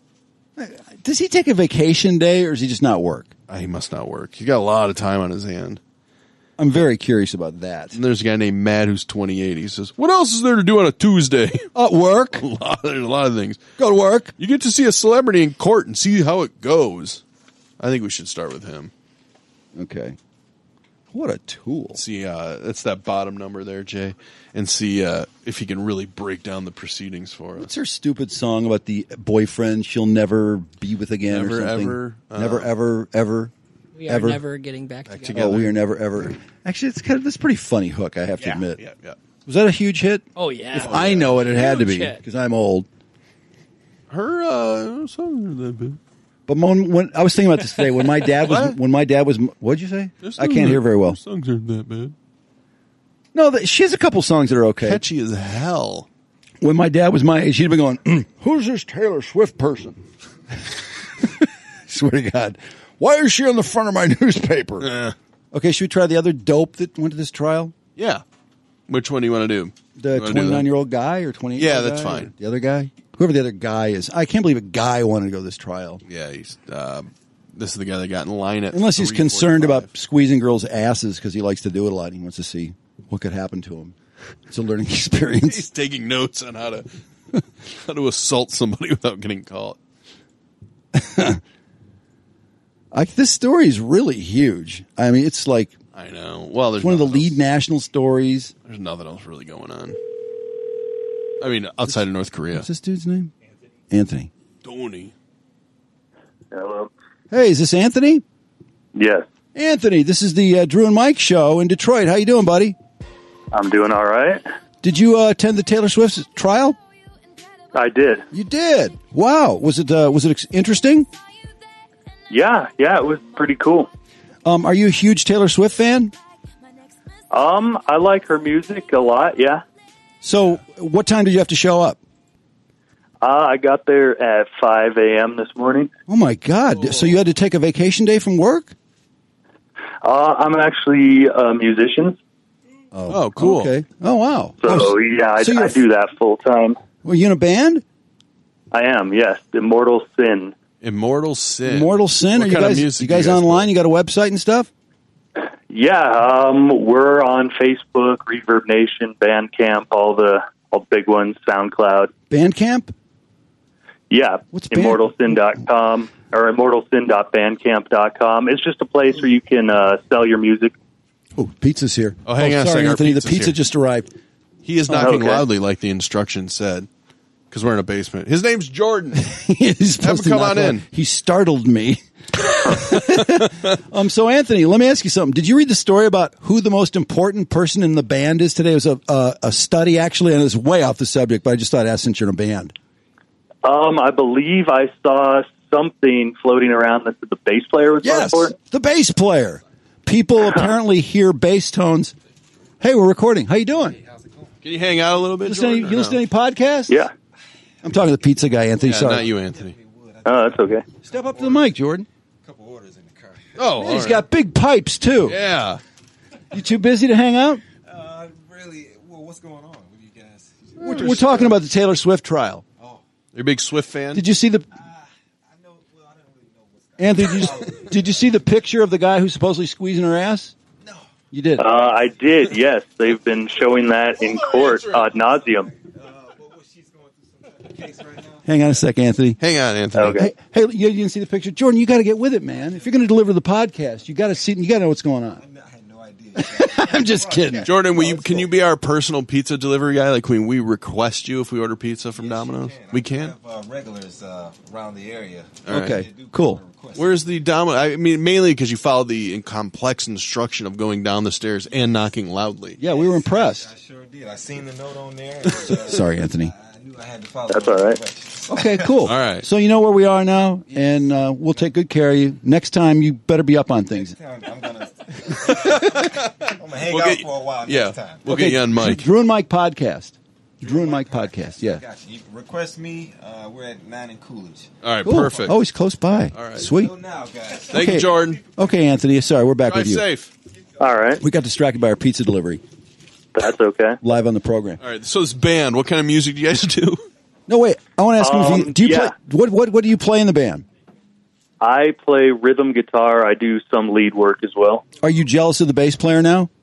Does he take a vacation day or does he just not work? Uh, he must not work. He's got a lot of time on his hand. I'm very curious about that. And there's a guy named Matt who's twenty-eight. He says, what else is there to do on a Tuesday? At work? a lot, there's a lot of things. Go to work. You get to see a celebrity in court and see how it goes. I think we should start with him. Okay. What a tool. See, uh, that's that bottom number there, Jay. And see uh, if he can really break down the proceedings for us. What's her stupid song about the boyfriend she'll never be with again Never, or something? ever, uh, never, ever, ever, We are ever. never getting back, Back together. Oh, we are never, ever. Actually, it's kind of this pretty funny hook, I have to Yeah, admit. yeah, yeah. Was that a huge hit? Oh, yeah. If I know it, it had to be Huge hit. because I'm old. Her uh, songs are that big. But when, when I was thinking about this today, when my dad was, What? when my dad was, what'd you say? Their I songs can't are- hear very well. their songs aren't that bad. No, the, she has a couple songs that are okay. Catchy as hell. When my dad was my age, he'd have been going, "Who's this Taylor Swift person?" Swear to God, why is she on the front of my newspaper? Eh. Okay, should we try the other dope that went to this trial? Yeah. Which one do you want to do? The You wanna do that? twenty-nine-year-old guy or twenty-eight? Yeah, that's fine. The other guy, whoever the other guy is, I can't believe a guy wanted to go to this trial. Yeah, he's uh, this is the guy that got in line at. Unless he's three concerned forty-five. about squeezing girls' asses because he likes to do it a lot. And he wants to see what could happen to him. It's a learning experience. He's taking notes on how to how to assault somebody without getting caught. I, this story is really huge. I mean, it's like I know. Well, there's it's one of the nothing lead national stories. There's nothing else really going on. I mean, outside of North Korea. What's this dude's name? Anthony. Tony. Hello. Hey, is this Anthony? Yes. Anthony, this is the uh, Drew and Mike show in Detroit. How you doing, buddy? I'm doing all right. Did you uh, attend the Taylor Swift trial? I did. You did. Wow. Was it uh, was it ex- interesting? Yeah, yeah, it was pretty cool. Um, are you a huge Taylor Swift fan? Um, I like her music a lot, yeah. So, what time did you have to show up? Uh, I got there at five a.m. this morning. Oh, my God. So you had to take a vacation day from work? Uh, I'm actually a musician. Oh, cool. Okay. Oh, wow. So, oh, yeah, I, so you're- I do that full time. Were you in a band? I am, yes. Immortal Sin. Immortal Sin. Immortal Sin? What Are you kind of guys, music you do you guys guys online? You got a website and stuff? Yeah, um, we're on Facebook, Reverb Nation, Bandcamp, all the all the big ones, SoundCloud. Bandcamp? Yeah, What's band- immortal sin dot com or immortal sin dot bandcamp dot com. It's just a place where you can uh, sell your music. Oh, pizza's here. Oh, hang on a sorry, second. Our Anthony. The pizza's pizza here. just arrived. He is Oh, knocking okay. loudly like the instructions said. Because we're in a basement. His name's Jordan. He's Have supposed him to come knock on loud. in. He startled me. um. So, Anthony, let me ask you something. Did you read the story about who the most important person in the band is today? It was a a, a study, actually, and it's way off the subject, but I just thought I'd ask since you're in a band. Um, I believe I saw something floating around that said the bass player was Yes, more important. the bass player. People apparently hear bass tones. Hey, we're recording. How you doing? Can you hang out a little bit, Listen to any, Jordan, you or listen to no? any podcasts? Yeah. I'm talking to the pizza guy, Anthony. Yeah, Sorry. not you, Anthony. Oh, that's okay. Step up to the mic, Jordan. Oh, He's all got big pipes, too. Yeah. You too busy to hang out? Uh, really, well, what's going on with you guys? We're, we're talking about the Taylor Swift trial. You're a big Swift fan? Did you see the... Anthony, did you, did you see the picture of the guy who's supposedly squeezing her ass? No. You did? Uh, I did, yes. They've been showing that in court ad nauseum. Hang on a sec, Anthony. Hang on, Anthony. Okay. Hey, hey you, you didn't see the picture? Jordan, you got to get with it, man. If you're going to deliver the podcast, you got to see. You got to know what's going on. I'm just kidding. Jordan, will you, can you be our personal pizza delivery guy? Like, can we request you if we order pizza from Domino's? We can? have uh, regulars uh, around the area. All right. Okay, cool. Where's the Domino? I mean, mainly because you followed the in- complex instruction of going down the stairs and knocking loudly. Yeah, we were impressed. I sure did. I seen the note on there. And, uh, Sorry, Anthony. I knew I had to follow. That's all right. Okay, cool. All right. So you know where we are now, and uh, we'll take good care of you. Next time, you better be up on things. I'm gonna, I'm gonna hang We'll out get- for a while yeah. next time. We'll get you on mic. Drew and Mike podcast. Drew and Mike podcast. Yeah. Gotcha. You can request me. Uh, we're at nine and Coolidge. All right, Cool. perfect. Oh, he's close by. All right. Sweet. Go now, guys. Thank Okay. you, Jordan. Okay, Anthony. Sorry, we're back Drive with you. safe. All right. We got distracted by our pizza delivery That's okay. live on the program. All right, so this band, what kind of music do you guys do? No, wait. I want to ask him. If you, Um, do you yeah. play? What what what do you play in the band? I play rhythm guitar. I do some lead work as well. Are you jealous of the bass player now?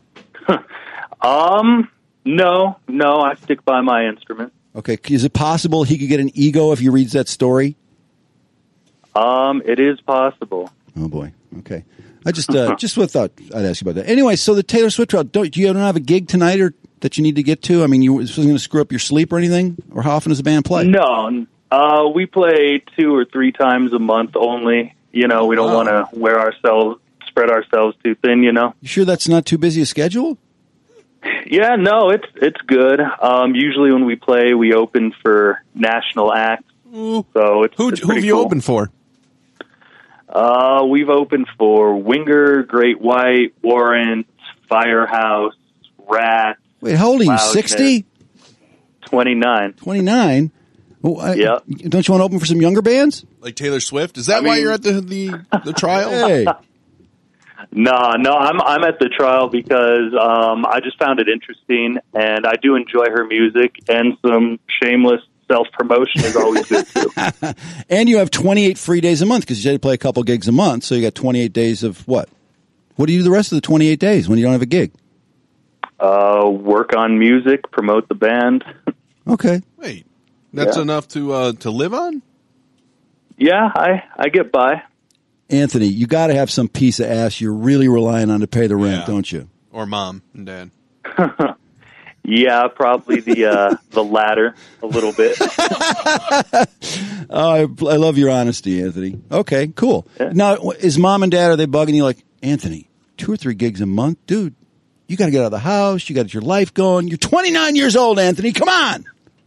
Um, no, no, I stick by my instrument. Okay. Is it possible he could get an ego if he reads that story? Um, it is possible. Oh boy. Okay. I just uh, just thought I'd ask you about that. Anyway, so the Taylor Swift trial. Don't you don't have a gig tonight or that you need to get to? I mean, you this wasn't going to screw up your sleep or anything? Or how often does the band play? No, uh, we play two or three times a month only. You know, we don't Wow. want to wear ourselves, spread ourselves too thin. You know. You sure that's not too busy a schedule? Yeah, no, it's it's good. Um, usually when we play, we open for national acts. So it's Who it's who have pretty you cool. opened for? Uh, we've opened for Winger, Great White, Warrant, Firehouse, Rat. Wait, how old are you? Loudness. sixty? twenty-nine. twenty-nine? Well, I, Yeah. Don't you want to open for some younger bands? Like Taylor Swift? Is that I why mean- you're at the the, the trial? Hey. No, no, I'm I'm at the trial because um, I just found it interesting, and I do enjoy her music and some shameless self-promotion is always good, too. And you have twenty-eight free days a month because you said you play a couple gigs a month, so you got twenty-eight days of what? What do you do the rest of the twenty-eight days when you don't have a gig? Uh, work on music, promote the band. Okay. Wait, that's Yeah. enough to uh, to live on? Yeah, I, I get by. Anthony, you got to have some piece of ass you're really relying on to pay the rent, Yeah. don't you? Or mom and dad. Yeah, probably the uh, the latter a little bit. Oh, I, I love your honesty, Anthony. Okay, cool. Yeah. Now, is mom and dad, are they bugging you like, Anthony, two or three gigs a month? Dude, you got to get out of the house. You got your life going. You're twenty-nine years old, Anthony. Come on.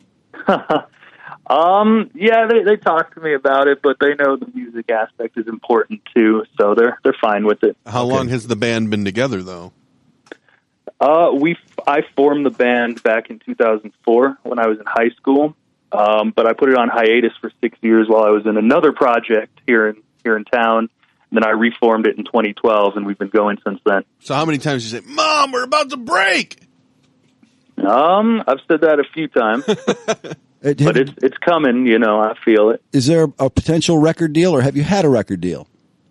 Um, yeah, they they talk to me about it, but they know the music aspect is important too, so they're they're fine with it. How long has the band been together, though? Uh, we I formed the band back in two thousand four when I was in high school, um, but I put it on hiatus for six years while I was in another project here in here in town. And then I reformed it in twenty twelve, and we've been going since then. So how many times did you say, Mom, we're about to break? Um, I've said that a few times, but it's it's coming. You know, I feel it. Is there a potential record deal, or have you had a record deal?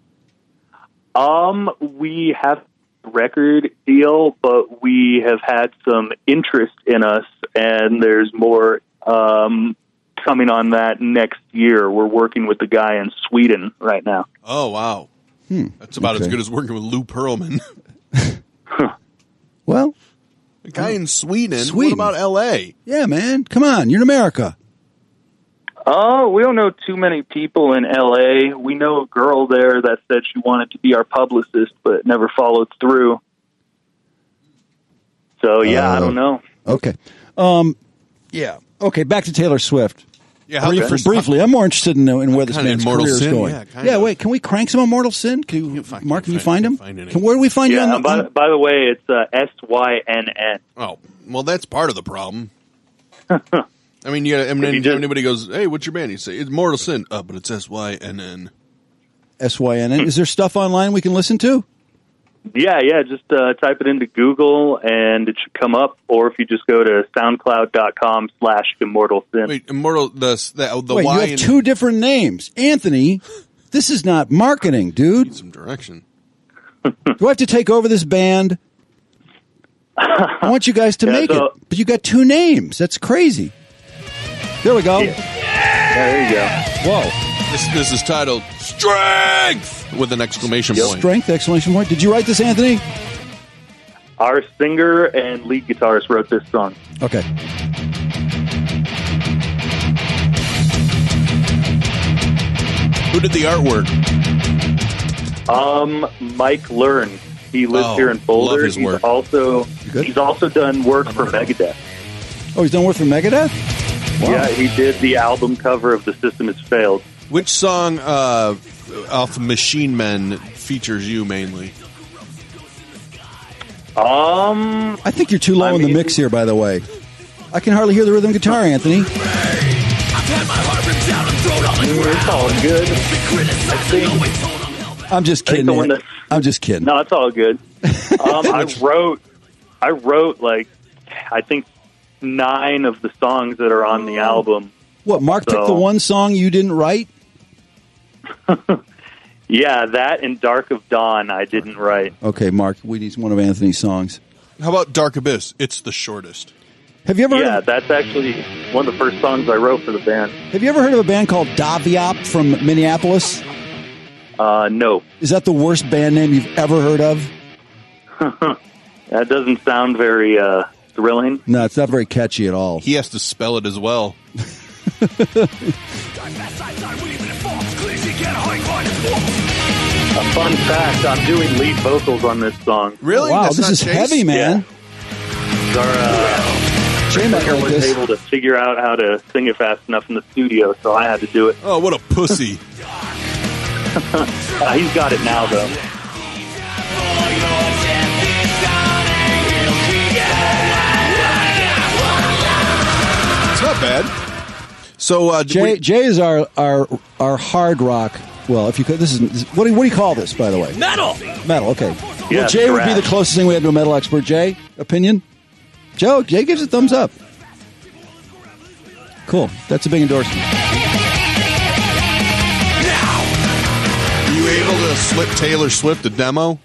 Um, we have a record deal, but we have had some interest in us, and there's more um, coming on that next year. We're working with the guy in Sweden right now. Oh, wow. Hmm. That's about Okay. as good as working with Lou Pearlman. Well, the guy in Sweden. Sweden. What about L A? Yeah, man. Come on. You're in America. Oh, we don't know too many people in L A. We know a girl there that said she wanted to be our publicist, but never followed through. So, yeah, Uh, I don't know. Okay. Um, yeah. Okay, back to Taylor Swift. Yeah, how- Briefly, okay. briefly, I'm more interested in, in where this Kinda man's Immortal career is Sin, going. yeah, kinda. wait, can we crank some Immortal Sin? Can you, Mark, can you find him? find any. Can, where do we find you? Yeah, On the, by, by the way, it's uh, S Y N N. Oh, well, that's part of the problem. I mean, you gotta, I mean, If you just- anybody goes, hey, what's your band? You say, it's Mortal Sin. Uh, but it's S Y N N. S Y N N. Is there stuff online we can listen to? Yeah, yeah, just uh, type it into Google and it should come up, or if you just go to soundcloud.com slash immortal sin. Wait, Immortal, the, the, the Wait, Y you have in- two different names. Anthony, this is not marketing, dude. Need some direction. Do I have to take over this band? I want you guys to Yeah, make so- it. But you got two names. That's crazy. There we go. Yeah, there you go. Whoa. This, this is titled Strength with an exclamation point. Strength, exclamation point. Did you write this, Anthony? Our singer and lead guitarist wrote this song. Okay. Who did the artwork? Um, Mike Learn. He lives Oh, here in Boulder. love his he's work. also good? he's also done work for Megadeth. Oh, he's done work for Megadeth? Wow. Yeah, he did the album cover of The System Has Failed. Which song uh, off Machine Men features you mainly? Um, I think you're too low I in the mean- mix here, by the way. I can hardly hear the rhythm guitar, Anthony. it's all good. I think, I'm just I think kidding. the one man. that- I'm just kidding. no, it's all good. Um, I wrote, I wrote like, I think nine of the songs that are on the album. What, Mark So- picked the one song you didn't write? Yeah, that and Dark of Dawn I didn't write. Okay, Mark, we need one of Anthony's songs. How about Dark Abyss? It's the shortest. Have you ever heard Yeah, of, that's actually one of the first songs I wrote for the band. Have you ever heard of a band called Daviop from Minneapolis? Uh, no. Is that the worst band name you've ever heard of? That doesn't sound very uh, thrilling. No, it's not very catchy at all. He has to spell it as well. A fun fact, I'm doing lead vocals on this song. Really? Wow, That's this not is Chase? heavy, man. Our uh, Jay might singer like wasn't this. able to figure out how to sing it fast enough in the studio, so I had to do it. Oh, what a pussy. Uh, he's got it now, though. It's not bad. So, uh, Jay, we- Jay is our, our our hard rock. Well, if you could, this is what do, what do you call this, by the way? Metal. Metal. Okay. Yeah, well, Jay would be thrash. the closest thing we have to a metal expert. Jay, opinion? Joe, Jay gives a thumbs up. Cool. That's a big endorsement. Are you able to slip Taylor Swift a demo?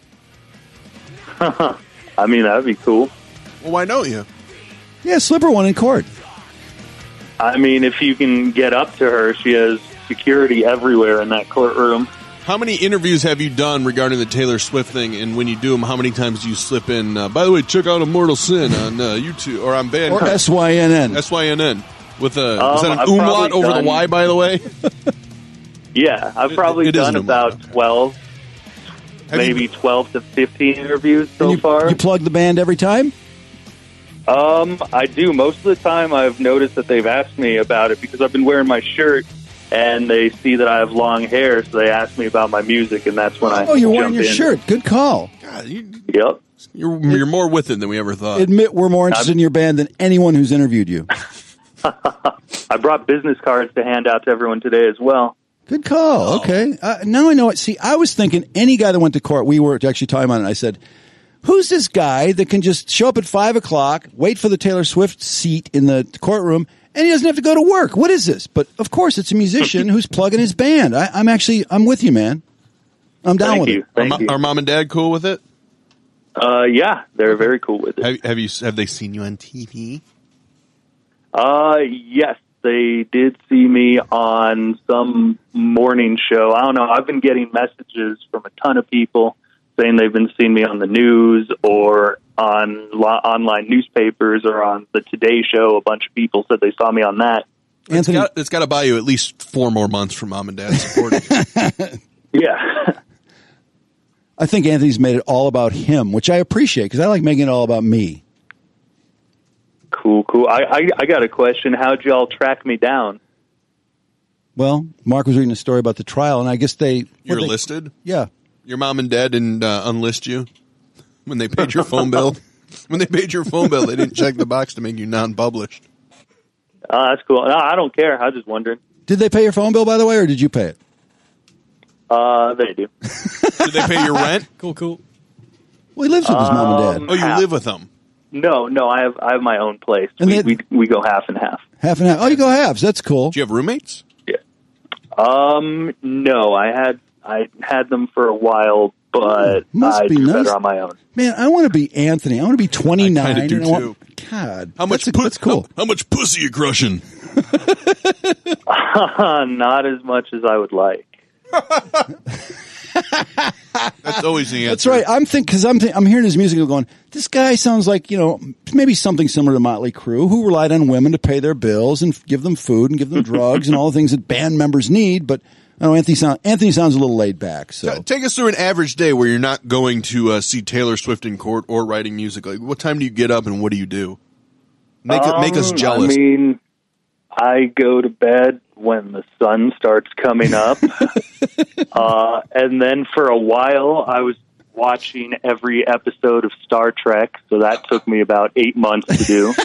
I mean, that would be cool. Well, why don't you? Yeah, slip her one in court. I mean, if you can get up to her, she has security everywhere in that courtroom. How many interviews have you done regarding the Taylor Swift thing? And when you do them, how many times do you slip in, uh, by the way, check out Immortal Sin on uh, YouTube or on Band. Or S Y N N. S Y N N. With a, Um, is that an I've umlaut probably over done- the Y, by the way? Yeah, I've probably it is done an about twelve, Have maybe you- twelve to fifteen interviews so you, far. You plug the band every time? Um, I do. Most of the time, I've noticed that they've asked me about it because I've been wearing my shirt, and they see that I have long hair, so they ask me about my music, and that's when I Oh, you're jump wearing your in. shirt. Good call. God, you, Yep. you're, you're more with it than we ever thought. Admit we're more interested in your band than anyone who's interviewed you. I brought business cards to hand out to everyone today as well. Good call. Okay. Uh, now I know it. See, I was thinking any guy that went to court, we were actually talking about it, and I said, who's this guy that can just show up at five o'clock, wait for the Taylor Swift seat in the courtroom, and he doesn't have to go to work? What is this? But, of course, it's a musician who's plugging his band. I, I'm actually, I'm with you, man. I'm down Thank with you. it. Thank are, you. Are mom and dad cool with it? Uh, yeah, they're very cool with it. Have, have you have they seen you on T V? Uh, yes, they did see me on some morning show. I don't know. I've been getting messages from a ton of people saying they've been seeing me on the news or on lo- online newspapers or on the Today Show. A bunch of people said they saw me on that. It's got, it's got to buy you at least four more months from mom and dad supporting you. Yeah. I think Anthony's made it all about him, which I appreciate because I like making it all about me. Cool, cool. I, I, I got a question. How'd y'all track me down? Well, Mark was reading a story about the trial, and I guess they... You're they, listed? Yeah. Your mom and dad didn't uh, unlist you when they paid your phone bill? When they paid your phone bill, they didn't check the box to make you non-published. Oh, that's cool. No, I don't care. I was just wondering. Did they pay your phone bill, by the way, or did you pay it? Uh, they do. Did they pay your rent? Cool, cool. Well, he lives with his mom and Um, dad. Oh, you half. live with them? No, no, I have I have my own place. And We, they- we we go half and half. Half and half. Oh, you go halves. That's cool. Do you have roommates? Um, no, I had I had them for a while, but Must I be do nice. better on my own. Man, I want to be Anthony. I want to be twenty-nine. I kinda do and I want- too. God, How much? that's, a- pu- that's cool. How, how much pussy you crushing? Not as much as I would like. That's always the answer. That's right. I'm think because I'm th- I'm hearing his music and going, this guy sounds like, you know, maybe something similar to Motley Crue, who relied on women to pay their bills and give them food and give them drugs and all the things that band members need. But I know Anthony sound, Anthony sounds a little laid back. So Take us through an average day where you're not going to uh, see Taylor Swift in court or writing music. Like, what time do you get up and what do you do? Make it, make us Um, jealous. I mean, I go to bed when the sun starts coming up. uh, and then for a while, I was watching every episode of Star Trek, so that took me about eight months to do.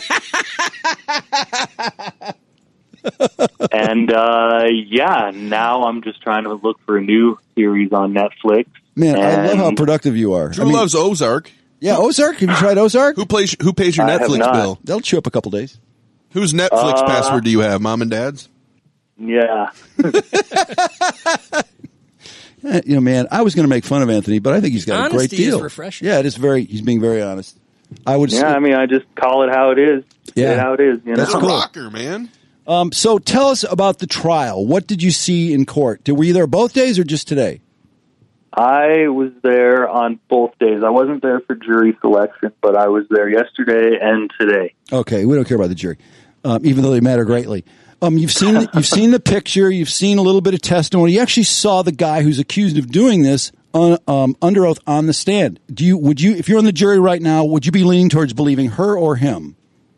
and, uh, yeah, now I'm just trying to look for a new series on Netflix. man, I love how And- productive you are. Drew I mean, loves Ozark. yeah, Ozark. Have you tried Ozark? Who plays? Who pays your I have Netflix not. bill? That'll chew up a couple days. Whose Netflix Uh, password do you have? Mom and Dad's? Yeah. Eh, You know, man, I was going to make fun of Anthony, but I think he's got a great Honesty is deal. refreshing. Yeah, it is very. He's being very honest. I would. Yeah, I mean, I just call it how it is. Yeah. Say it how it is, you know? That's You're a cool. rocker, man. Um, so tell us about the trial. What did you see in court? Did, were you there both days or just today? I was there on both days. I wasn't there for jury selection, but I was there yesterday and today. Okay, we don't care about the jury, um, even though they matter greatly. Um, you've seen the, you've seen the picture. You've seen a little bit of testimony. You actually saw the guy who's accused of doing this on, um, under oath on the stand. Do you would you if you're on the jury right now? Would you be leaning towards believing her or him?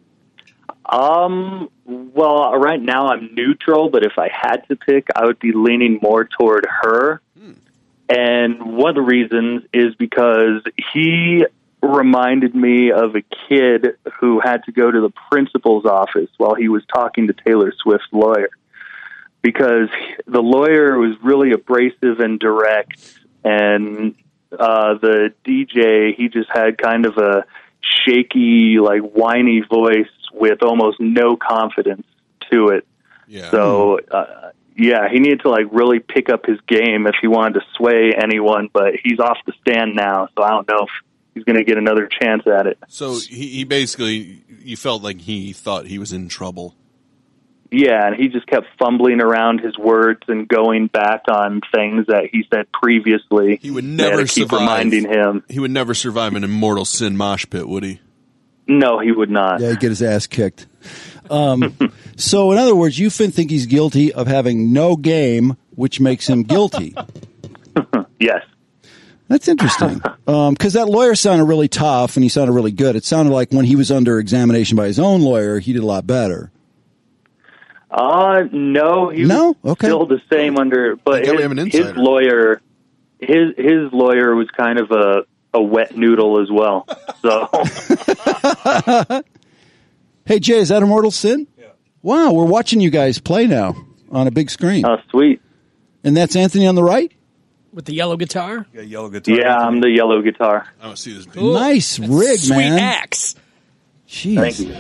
Um, well, right now I'm neutral, but if I had to pick, I would be leaning more toward her. And one of the reasons is because he reminded me of a kid who had to go to the principal's office while he was talking to Taylor Swift's lawyer, because the lawyer was really abrasive and direct, and uh, the D J, he just had kind of a shaky, like whiny voice with almost no confidence to it. Yeah. So, uh, yeah, he needed to like really pick up his game if he wanted to sway anyone. But he's off the stand now, so I don't know if he's going to get another chance at it. So he, he basically, you felt like he thought he was in trouble. Yeah, and he just kept fumbling around his words and going back on things that he said previously. He would They had never to keep survive. reminding him. He would never survive an Immortal Sin mosh pit, would he? No, he would not. Yeah, he'd get his ass kicked. Um, so, in other words, you fin- think he's guilty of having no game, which makes him guilty. Yes. That's interesting. Because um, that lawyer sounded really tough and he sounded really good. It sounded like when he was under examination by his own lawyer, he did a lot better. Uh, no, he No? was Okay. still the same under, but Yeah, we his, have an his insider. lawyer, his his lawyer was kind of a, a wet noodle as well. So, Hey, Jay, is that Immortal Sin? Yeah. Wow, we're watching you guys play now on a big screen. oh, sweet. And that's Anthony on the right? With the yellow guitar? Yeah, yellow guitar. Yeah, I'm the yellow guitar. I don't see this. Ooh, Nice that's rig, sweet man. axe. Jeez. Thank you.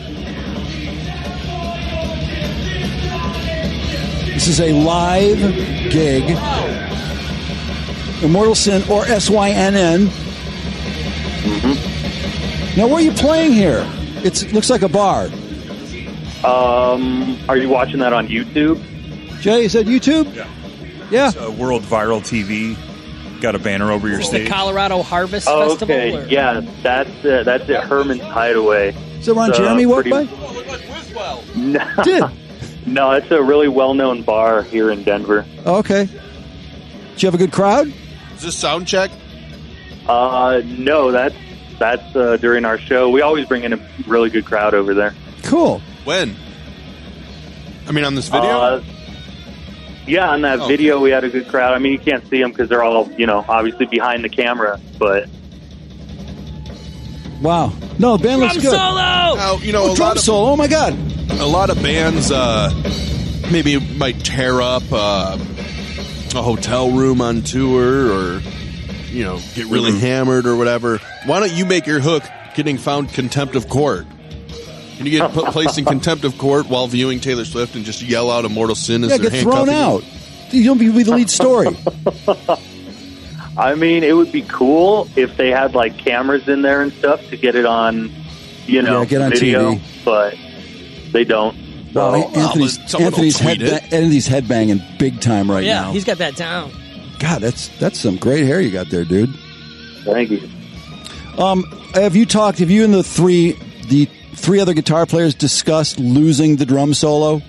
This is a live gig. Immortal Sin, or S Y N N. Mm-hmm. Now, where are you playing here? It's, it looks like a bar. Um, are you watching that on YouTube? Jay, is that YouTube? Yeah. Yeah. It's, uh, World Viral T V. Got a banner over your Is the stage. Colorado Harvest Oh, Festival? okay. or- Yeah, that's uh, that's at Herman's Hideaway. Is that Ron It's, uh, Jeremy walked pretty- by? No, Did. no, it's a really well-known bar here in Denver. Oh, okay. Did you have a good crowd? Is this sound check? Uh, no, that's that's uh, during our show. We always bring in a really good crowd over there. Cool. When? I mean, on this video? Uh, yeah, on that Oh. video we had a good crowd. I mean, you can't see them because they're all, you know, obviously behind the camera. But Wow. No, the band Drum looks good. solo! Now, you know, Oh, a drum lot of solo. Oh, my God. a lot of bands uh, maybe might tear up uh, a hotel room on tour, or you know, get really hammered or whatever. Why don't you make your hook getting found contempt of court? Can you get put, placed in contempt of court while viewing Taylor Swift and just yell out "Immortal Sin" as Yeah, they're get thrown handcuffing you? out. You don't be the lead story. I mean, it would be cool if they had like cameras in there and stuff to get it on, you know, Yeah, get on video. T V. But they don't. So, Well, Anthony's, but someone will Anthony's, tweet head, it. Anthony's headbanging big time right yeah, now. he's got that down. God, that's that's some great hair you got there, dude. thank you. Um, have you talked? Have you and the three the three other guitar players discussed losing the drum solo?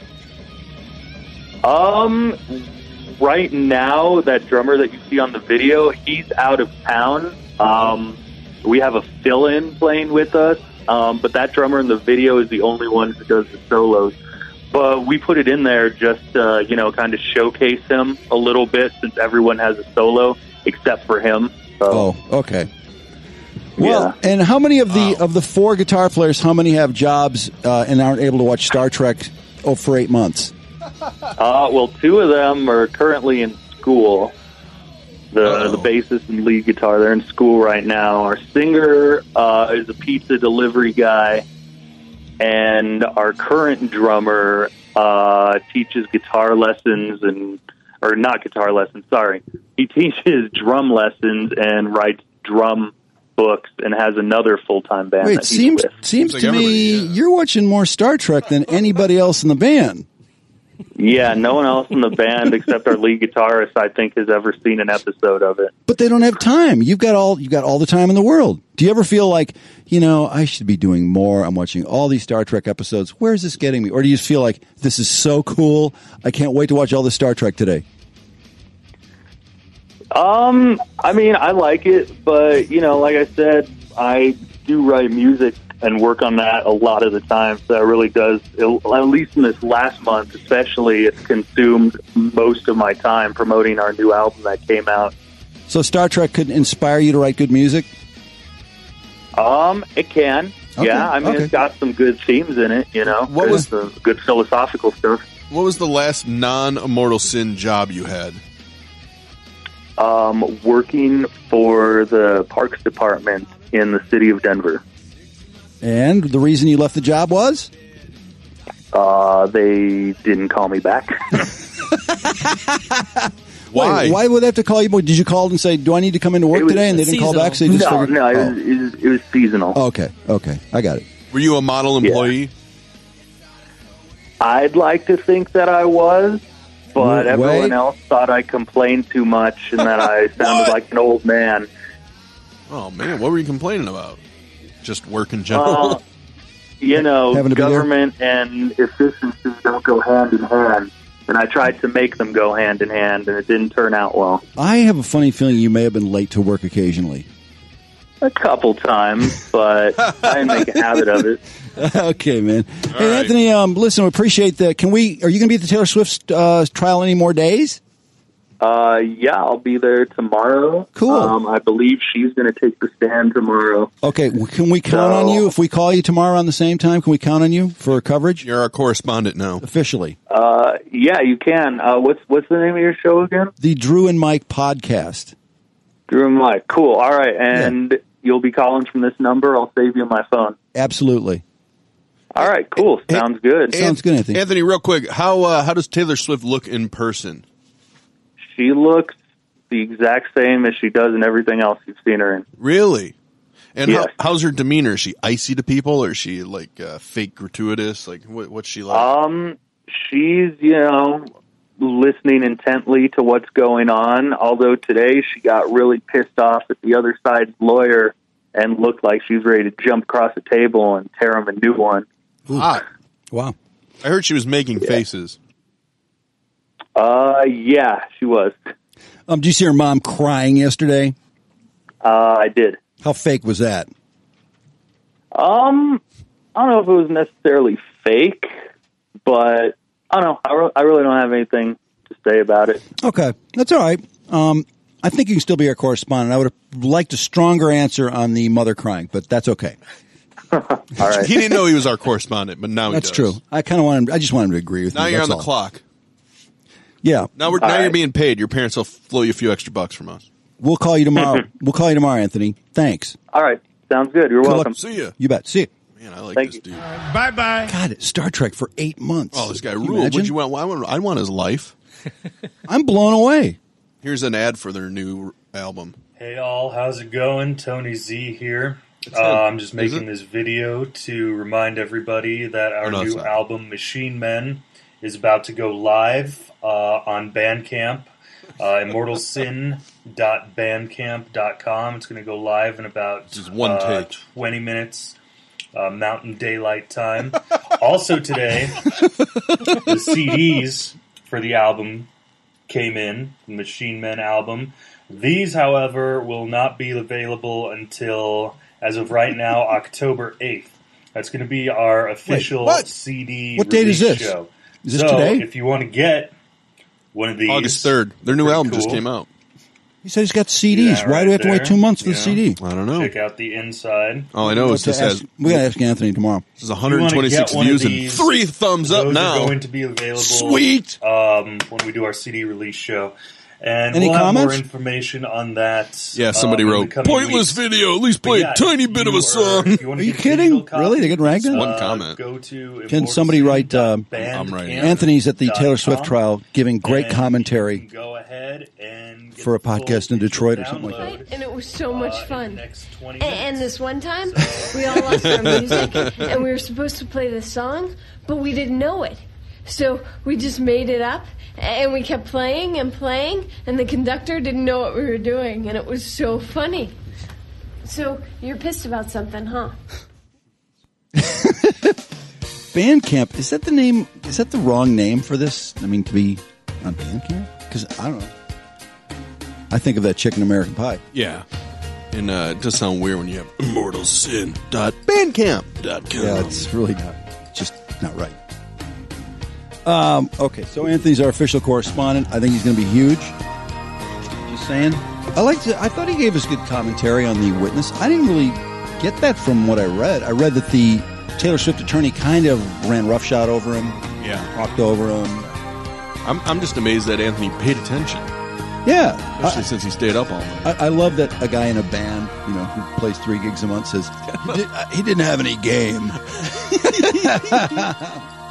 Um, right now, that drummer that you see on the video, he's out of town. Um, we have a fill-in playing with us, um, but that drummer in the video is the only one who does the solos. But we put it in there just, uh, you know, kind of showcase him a little bit since everyone has a solo except for him. So, Oh, okay. Well, yeah. and how many of the of the four guitar players? How many have jobs uh, and aren't able to watch Star Trek oh, for eight months? Uh, well, two of them are currently in school. The Uh-oh. the bassist and lead guitar, they're in school right now. Our singer uh, is a pizza delivery guy, and our current drummer uh, teaches guitar lessons and or not guitar lessons. Sorry, he teaches drum lessons and writes drum books and has another full time band. Wait, that he's seems with. seems Seems to like me everybody, yeah. you're watching more Star Trek than anybody else in the band. Yeah, no one else in the band except our lead guitarist, I think, has ever seen an episode of it. But they don't have time. You've got all you've got all the time in the world. Do you ever feel like, you know, I should be doing more? I'm watching all these Star Trek episodes. Where is this getting me? Or do you just feel like this is so cool? I can't wait to watch all the Star Trek today. Um, I mean, I like it, but, you know, like I said, I do write music and work on that a lot of the time, so it really does, it, at least in this last month especially, it's consumed most of my time promoting our new album that came out. So Star Trek could inspire you to write good music? Um, it can. Okay, Yeah, I mean, okay. it's got some good themes in it, you know. What was- There's some good philosophical stuff. What was the last non-Immortal Sin job you had? Um, working for the Parks Department in the city of Denver. And the reason you left the job was? Uh, they didn't call me back. Why? Wait, why would they have to call you? Did you call and say, "Do I need to come into work was today?" And they didn't call back. So they just no, figured, no, it, oh. was, it, was, it was seasonal. Oh, okay, okay, I got it. Were you a model employee? I'd like to think that I was, but Wait. everyone else thought I complained too much and that I sounded like an old man. Oh man, what were you complaining about? Just work in general. Uh, you know, Having to be there? government and efficiency don't go hand in hand. And I tried to make them go hand in hand, and it didn't turn out well. I have a funny feeling you may have been late to work occasionally. A couple times, but I didn't make a habit of it. Okay, man. All hey, right. Anthony, um, listen, we appreciate that. Can we? Are you going to be at the Taylor Swift uh, trial any more days? Uh, yeah, I'll be there tomorrow. Cool. Um, I believe she's going to take the stand tomorrow. Okay, well, can we count on you if we call you tomorrow on the same time? Can we count on you for coverage? You're our correspondent now. Officially. Uh, yeah, you can. Uh, what's what's the name of your show again? The Drew and Mike podcast. Drew and Mike. Cool. All right, and you'll be calling from this number. I'll save you my phone. Absolutely. All right, cool. Sounds good. Sounds good, Anthony. Anthony, real quick, how uh, how does Taylor Swift look in person? She looks the exact same as she does in everything else you've seen her in. Really? And Yes. how, how's her demeanor? Is she icy to people, or is she like uh, fake gratuitous? Like what, what's she like? Um, she's, you know, listening intently to what's going on, although today she got really pissed off at the other side's lawyer and looked like she was ready to jump across the table and tear him a new one. Hot. Wow. I heard she was making faces. Uh, yeah, she was. Um, did you see her mom crying yesterday? Uh, I did. How fake was that? Um, I don't know if it was necessarily fake, but I don't know. I, re- I really don't have anything to say about it. Okay, that's all right. Um, I think you can still be our correspondent. I would have liked a stronger answer on the mother crying, but that's okay. All right. He didn't know he was our correspondent, but now That's he true. does. I kind of want him. I just want him to agree with Now me. you're on that's the all. clock. Yeah. Now we're All now you're right. being paid. Your parents will flow you a few extra bucks from us. We'll call you tomorrow. We'll call you tomorrow, Anthony. Thanks. All right. Sounds good. You're Good luck. welcome. See ya. You bet. See you. Man, I like Thank this you. dude. Bye-bye. God, Star Trek for eight months. Oh, this guy Can you ruled. What'd imagine? you want? I want? I want his life. I'm blown away. Here's an ad for their new album. Hey all, how's it going? Tony Z here. It's Uh, him. I'm just Is making it? this video to remind everybody that our Oh, no, it's new not. album, Machine Men, is about to go live uh, on Bandcamp, uh, immortal sin dot bandcamp dot com. It's going to go live in about Just one uh, take. twenty minutes, uh, Mountain Daylight Time. Also today, the C Ds for the album came in, the Machine Men album. These, however, will not be available until, as of right now, October eighth. That's going to be our official what? C D What date is release this? show. Is this so, today? if you want to get one of these, August third. Their new pretty album just cool. came out. He said he's got C Ds. Yeah, Why right do we have to wait there. two months for You the know, C D? I don't know. Check out the inside. All I know We'll is this have to has ask- we got to ask Anthony tomorrow. this is one hundred twenty-six If you wanna get one of views and these, three thumbs up Those now. are going to be available. Sweet. Um, when we do our C D release show. And Any we'll have comments? more information on that. Yeah, somebody um, in the wrote coming pointless weeks. video. At least But play yeah, a tiny if bit of you a song. Are, if you wanna Are you get a digital kidding? copy, Really? They get ragged on? One uh, comment. Go to Can somebody write, uh, I'm writing. Anthony's at the Taylor Swift com, trial giving great and commentary you can Go ahead and get for a the full podcast in digital Detroit or something like that. download, And it was so much uh, in fun. the next twenty And, and minutes. this one time, So- we all lost our music, and we were supposed to play this song, but we didn't know it. So we just made it up, and we kept playing and playing, and the conductor didn't know what we were doing, and it was so funny. So you're pissed about something, huh? Bandcamp, is that the name? Is that the wrong name for this? I mean, to be on Bandcamp? Because I don't know. I think of that chicken American Pie. Yeah. And uh, it does sound weird when you have immortal sin dot bandcamp dot com. Yeah, it's really not, just not right. Um, okay, so Anthony's our official correspondent. I think he's going to be huge. Just saying. I like to, I thought he gave us good commentary on the witness. I didn't really get that from what I read. I read that the Taylor Swift attorney kind of ran roughshod over him. Yeah. Talked over him. I'm, I'm just amazed that Anthony paid attention, Yeah. especially I, since he stayed up all night. I, I love that a guy in a band, you know, who plays three gigs a month says, he, did, he didn't have any game.